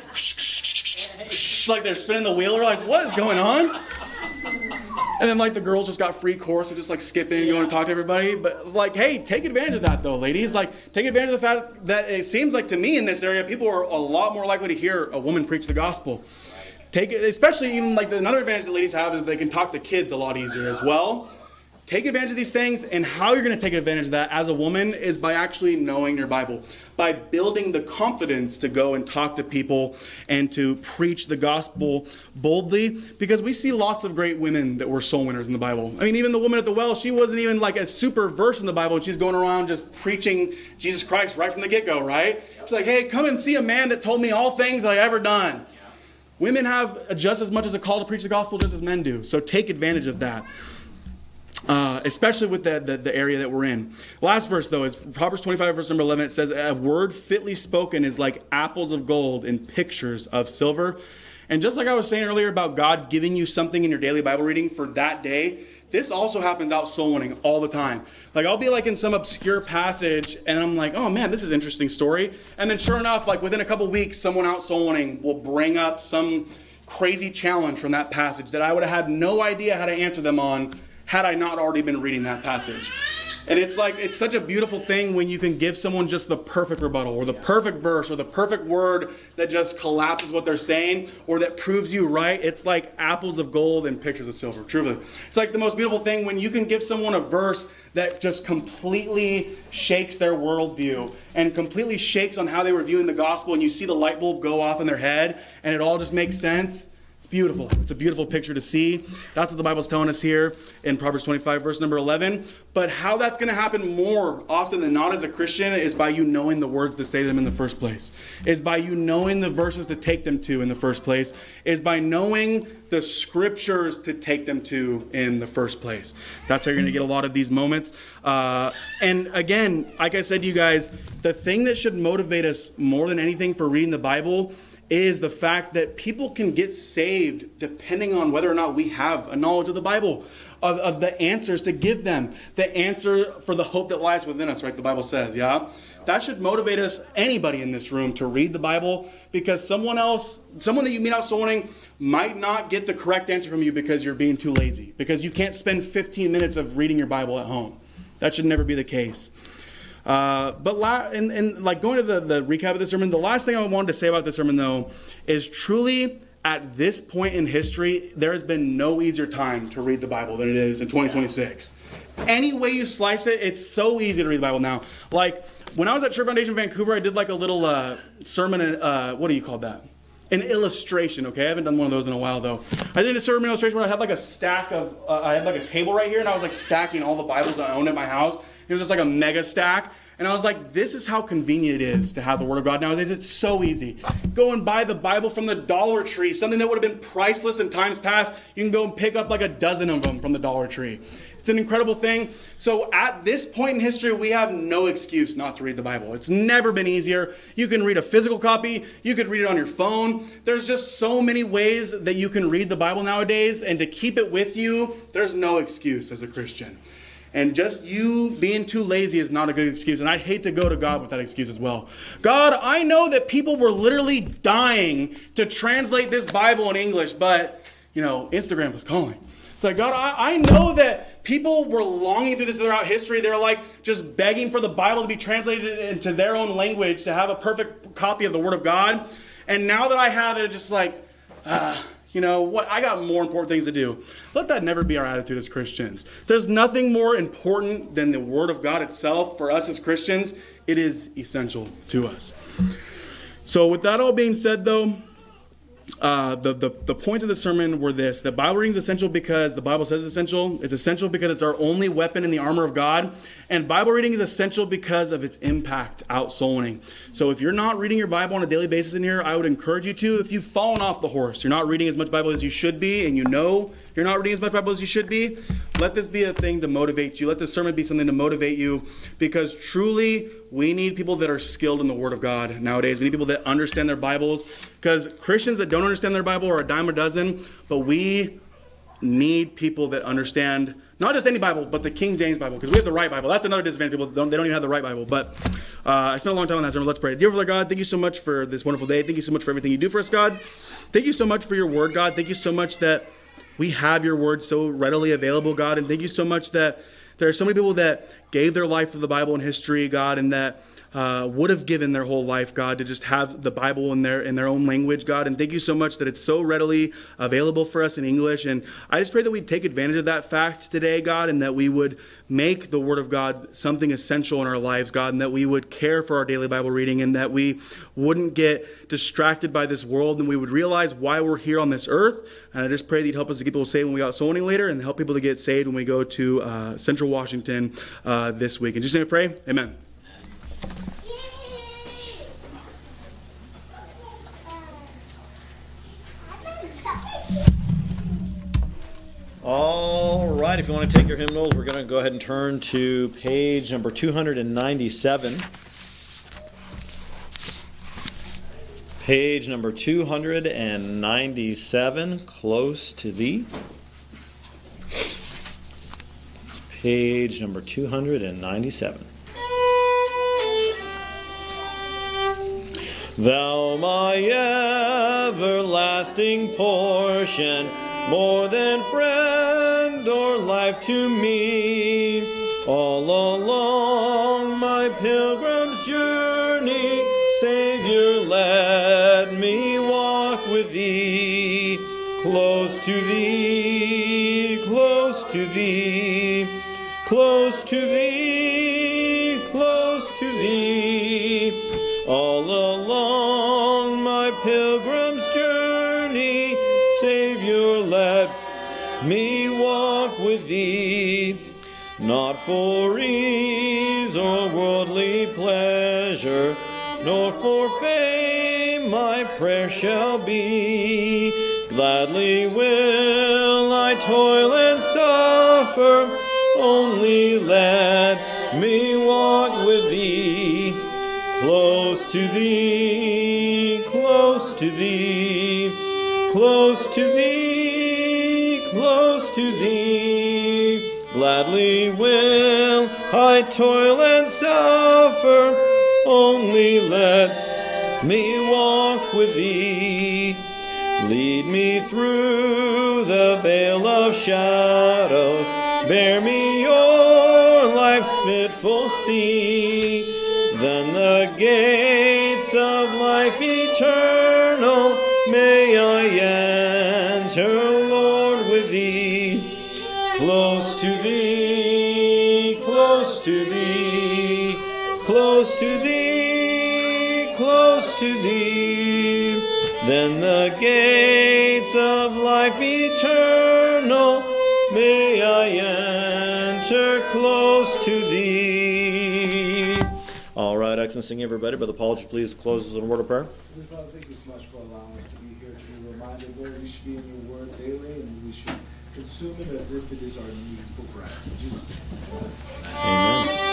like they're spinning the wheel. They're like, what is going on? And then like the girls just got free course. They're just like skipping, going to talk to everybody. But like, hey, take advantage of that though, ladies. Like take advantage of the fact that it seems like to me in this area, people are a lot more likely to hear a woman preach the gospel. Take it, especially even like the, another advantage that ladies have is they can talk to kids a lot easier as well. Take advantage of these things, and how you're going to take advantage of that as a woman is by actually knowing your Bible, by building the confidence to go and talk to people and to preach the gospel boldly, because we see lots of great women that were soul winners in the Bible. I mean, even the woman at the well, she wasn't even like a super verse in the Bible, and she's going around just preaching Jesus Christ right from the get-go, right? She's like, hey, come and see a man that told me all things that I ever done. Women have just as much as a call to preach the gospel just as men do, so take advantage of that. Uh, especially with the, the, the area that we're in. Last verse, though, is Proverbs twenty-five, verse number eleven. It says, a word fitly spoken is like apples of gold in pictures of silver. And just like I was saying earlier about God giving you something in your daily Bible reading for that day, this also happens out soul winning all the time. Like I'll be like in some obscure passage and I'm like, oh man, this is an interesting story. And then sure enough, like within a couple weeks, someone out soul winning will bring up some crazy challenge from that passage that I would have had no idea how to answer them on had I not already been reading that passage. And it's like, it's such a beautiful thing when you can give someone just the perfect rebuttal or the perfect verse or the perfect word that just collapses what they're saying or that proves you right. It's like apples of gold and pictures of silver, truly. It's like the most beautiful thing when you can give someone a verse that just completely shakes their worldview and completely shakes on how they were viewing the gospel, and you see the light bulb go off in their head and it all just makes sense. Beautiful. It's a beautiful picture to see. That's what the Bible's telling us here in Proverbs twenty-five, verse number eleven. But how that's going to happen more often than not as a Christian is by you knowing the words to say to them in the first place. Is by you knowing the verses to take them to in the first place. Is by knowing the scriptures to take them to in the first place. That's how you're going to get a lot of these moments. Uh, and again, like I said to you guys, the thing that should motivate us more than anything for reading the Bible is the fact that people can get saved depending on whether or not we have a knowledge of the Bible, of, of the answers to give them, the answer for the hope that lies within us, right? The Bible says, yeah? That should motivate us, anybody in this room, to read the Bible, because someone else, someone that you meet out soul winning might not get the correct answer from you because you're being too lazy, because you can't spend fifteen minutes of reading your Bible at home. That should never be the case. Uh, but la- and, and like going to the, the recap of the sermon, the last thing I wanted to say about the sermon, though, is truly at this point in history, there has been no easier time to read the Bible than it is in twenty twenty-six. Any way you slice it, it's so easy to read the Bible now. Like when I was at Church Foundation Vancouver, I did like a little uh, sermon, uh, what do you call that? An illustration, okay? I haven't done one of those in a while, though. I did a sermon illustration where I had like a stack of, uh, I had like a table right here, and I was like stacking all the Bibles I owned at my house. It was just like a mega stack. And I was like, this is how convenient it is to have the Word of God nowadays. It's so easy. Go and buy the Bible from the Dollar Tree, something that would have been priceless in times past. You can go and pick up like a dozen of them from the Dollar Tree. It's an incredible thing. So at this point in history, we have no excuse not to read the Bible. It's never been easier. You can read a physical copy. You could read it on your phone. There's just so many ways that you can read the Bible nowadays. And to keep it with you, there's no excuse as a Christian. And just you being too lazy is not a good excuse. And I'd hate to go to God with that excuse as well. God, I know that people were literally dying to translate this Bible in English, but, you know, Instagram was calling. It's like, God, I, I know that people were longing through this throughout history. They're like just begging for the Bible to be translated into their own language, to have a perfect copy of the Word of God. And now that I have it, it's just like, ah, you know what? I got more important things to do. Let that never be our attitude as Christians. There's nothing more important than the Word of God itself for us as Christians. It is essential to us. So with that all being said, though, Uh, the, the, the points of the sermon were this. The Bible reading is essential because the Bible says it's essential. It's essential because it's our only weapon in the armor of God. And Bible reading is essential because of its impact out soul winning. So if you're not reading your Bible on a daily basis in here, I would encourage you to. If you've fallen off the horse, you're not reading as much Bible as you should be, and you know you're not reading as much Bible as you should be, let this be a thing to motivate you. Let this sermon be something to motivate you, because truly we need people that are skilled in the Word of God nowadays. We need people that understand their Bibles, because Christians that don't understand their Bible are a dime a dozen, but we need people that understand not just any Bible, but the King James Bible, because we have the right Bible. That's another disadvantage. People don't, they don't even have the right Bible. But uh, I spent a long time on that sermon. Let's pray. Dear Father God, thank you so much for this wonderful day. Thank you so much for everything you do for us, God. Thank you so much for your Word, God. Thank you so much that we have your Word so readily available, God. And thank you so much that there are so many people that gave their life for the Bible in history, God, and that Uh, would have given their whole life, God, to just have the Bible in their in their own language, God. And thank you so much that it's so readily available for us in English. And I just pray that we'd take advantage of that fact today, God, and that we would make the Word of God something essential in our lives, God, and that we would care for our daily Bible reading, and that we wouldn't get distracted by this world, and we would realize why we're here on this earth. And I just pray that you'd help us to get people saved when we go out soul winning later, and help people to get saved when we go to uh, Central Washington uh, this week. And just name pray, amen. All right, if you want to take your hymnals, we're going to go ahead and turn to page number two hundred ninety-seven. Page number two hundred ninety-seven, Close to Thee. Page number two hundred ninety-seven. Thou my everlasting portion, more than friend or life to me, all along my pilgrim's journey, Savior, let me walk with Thee, close to Thee, close to Thee, close to Thee, close to Thee, all along my pilgrim's journey, Savior, let me walk with Thee, not for ease or worldly pleasure, nor for fame my prayer shall be. Gladly will I toil and suffer, only let me walk with Thee, close to Thee, close to Thee, close to Thee, close to Thee. Gladly will I toil and suffer, only let me walk with Thee. Lead me through the vale of shadows, bear me o'er life's fitful sea. Then the gates of life eternal may I enter, Lord, with Thee, close to Thee, close to Thee, close to Thee, close to Thee. Then the gates of life eternal may I enter, close to Thee. All right, excellent singing, everybody. Brother Paul, would you please close us in a word of prayer? Heavenly Father, thank you so much for allowing us to be here, to be reminded, Lord, we should be in your word daily, and we should consume it as if it is our needful bread. Just Amen.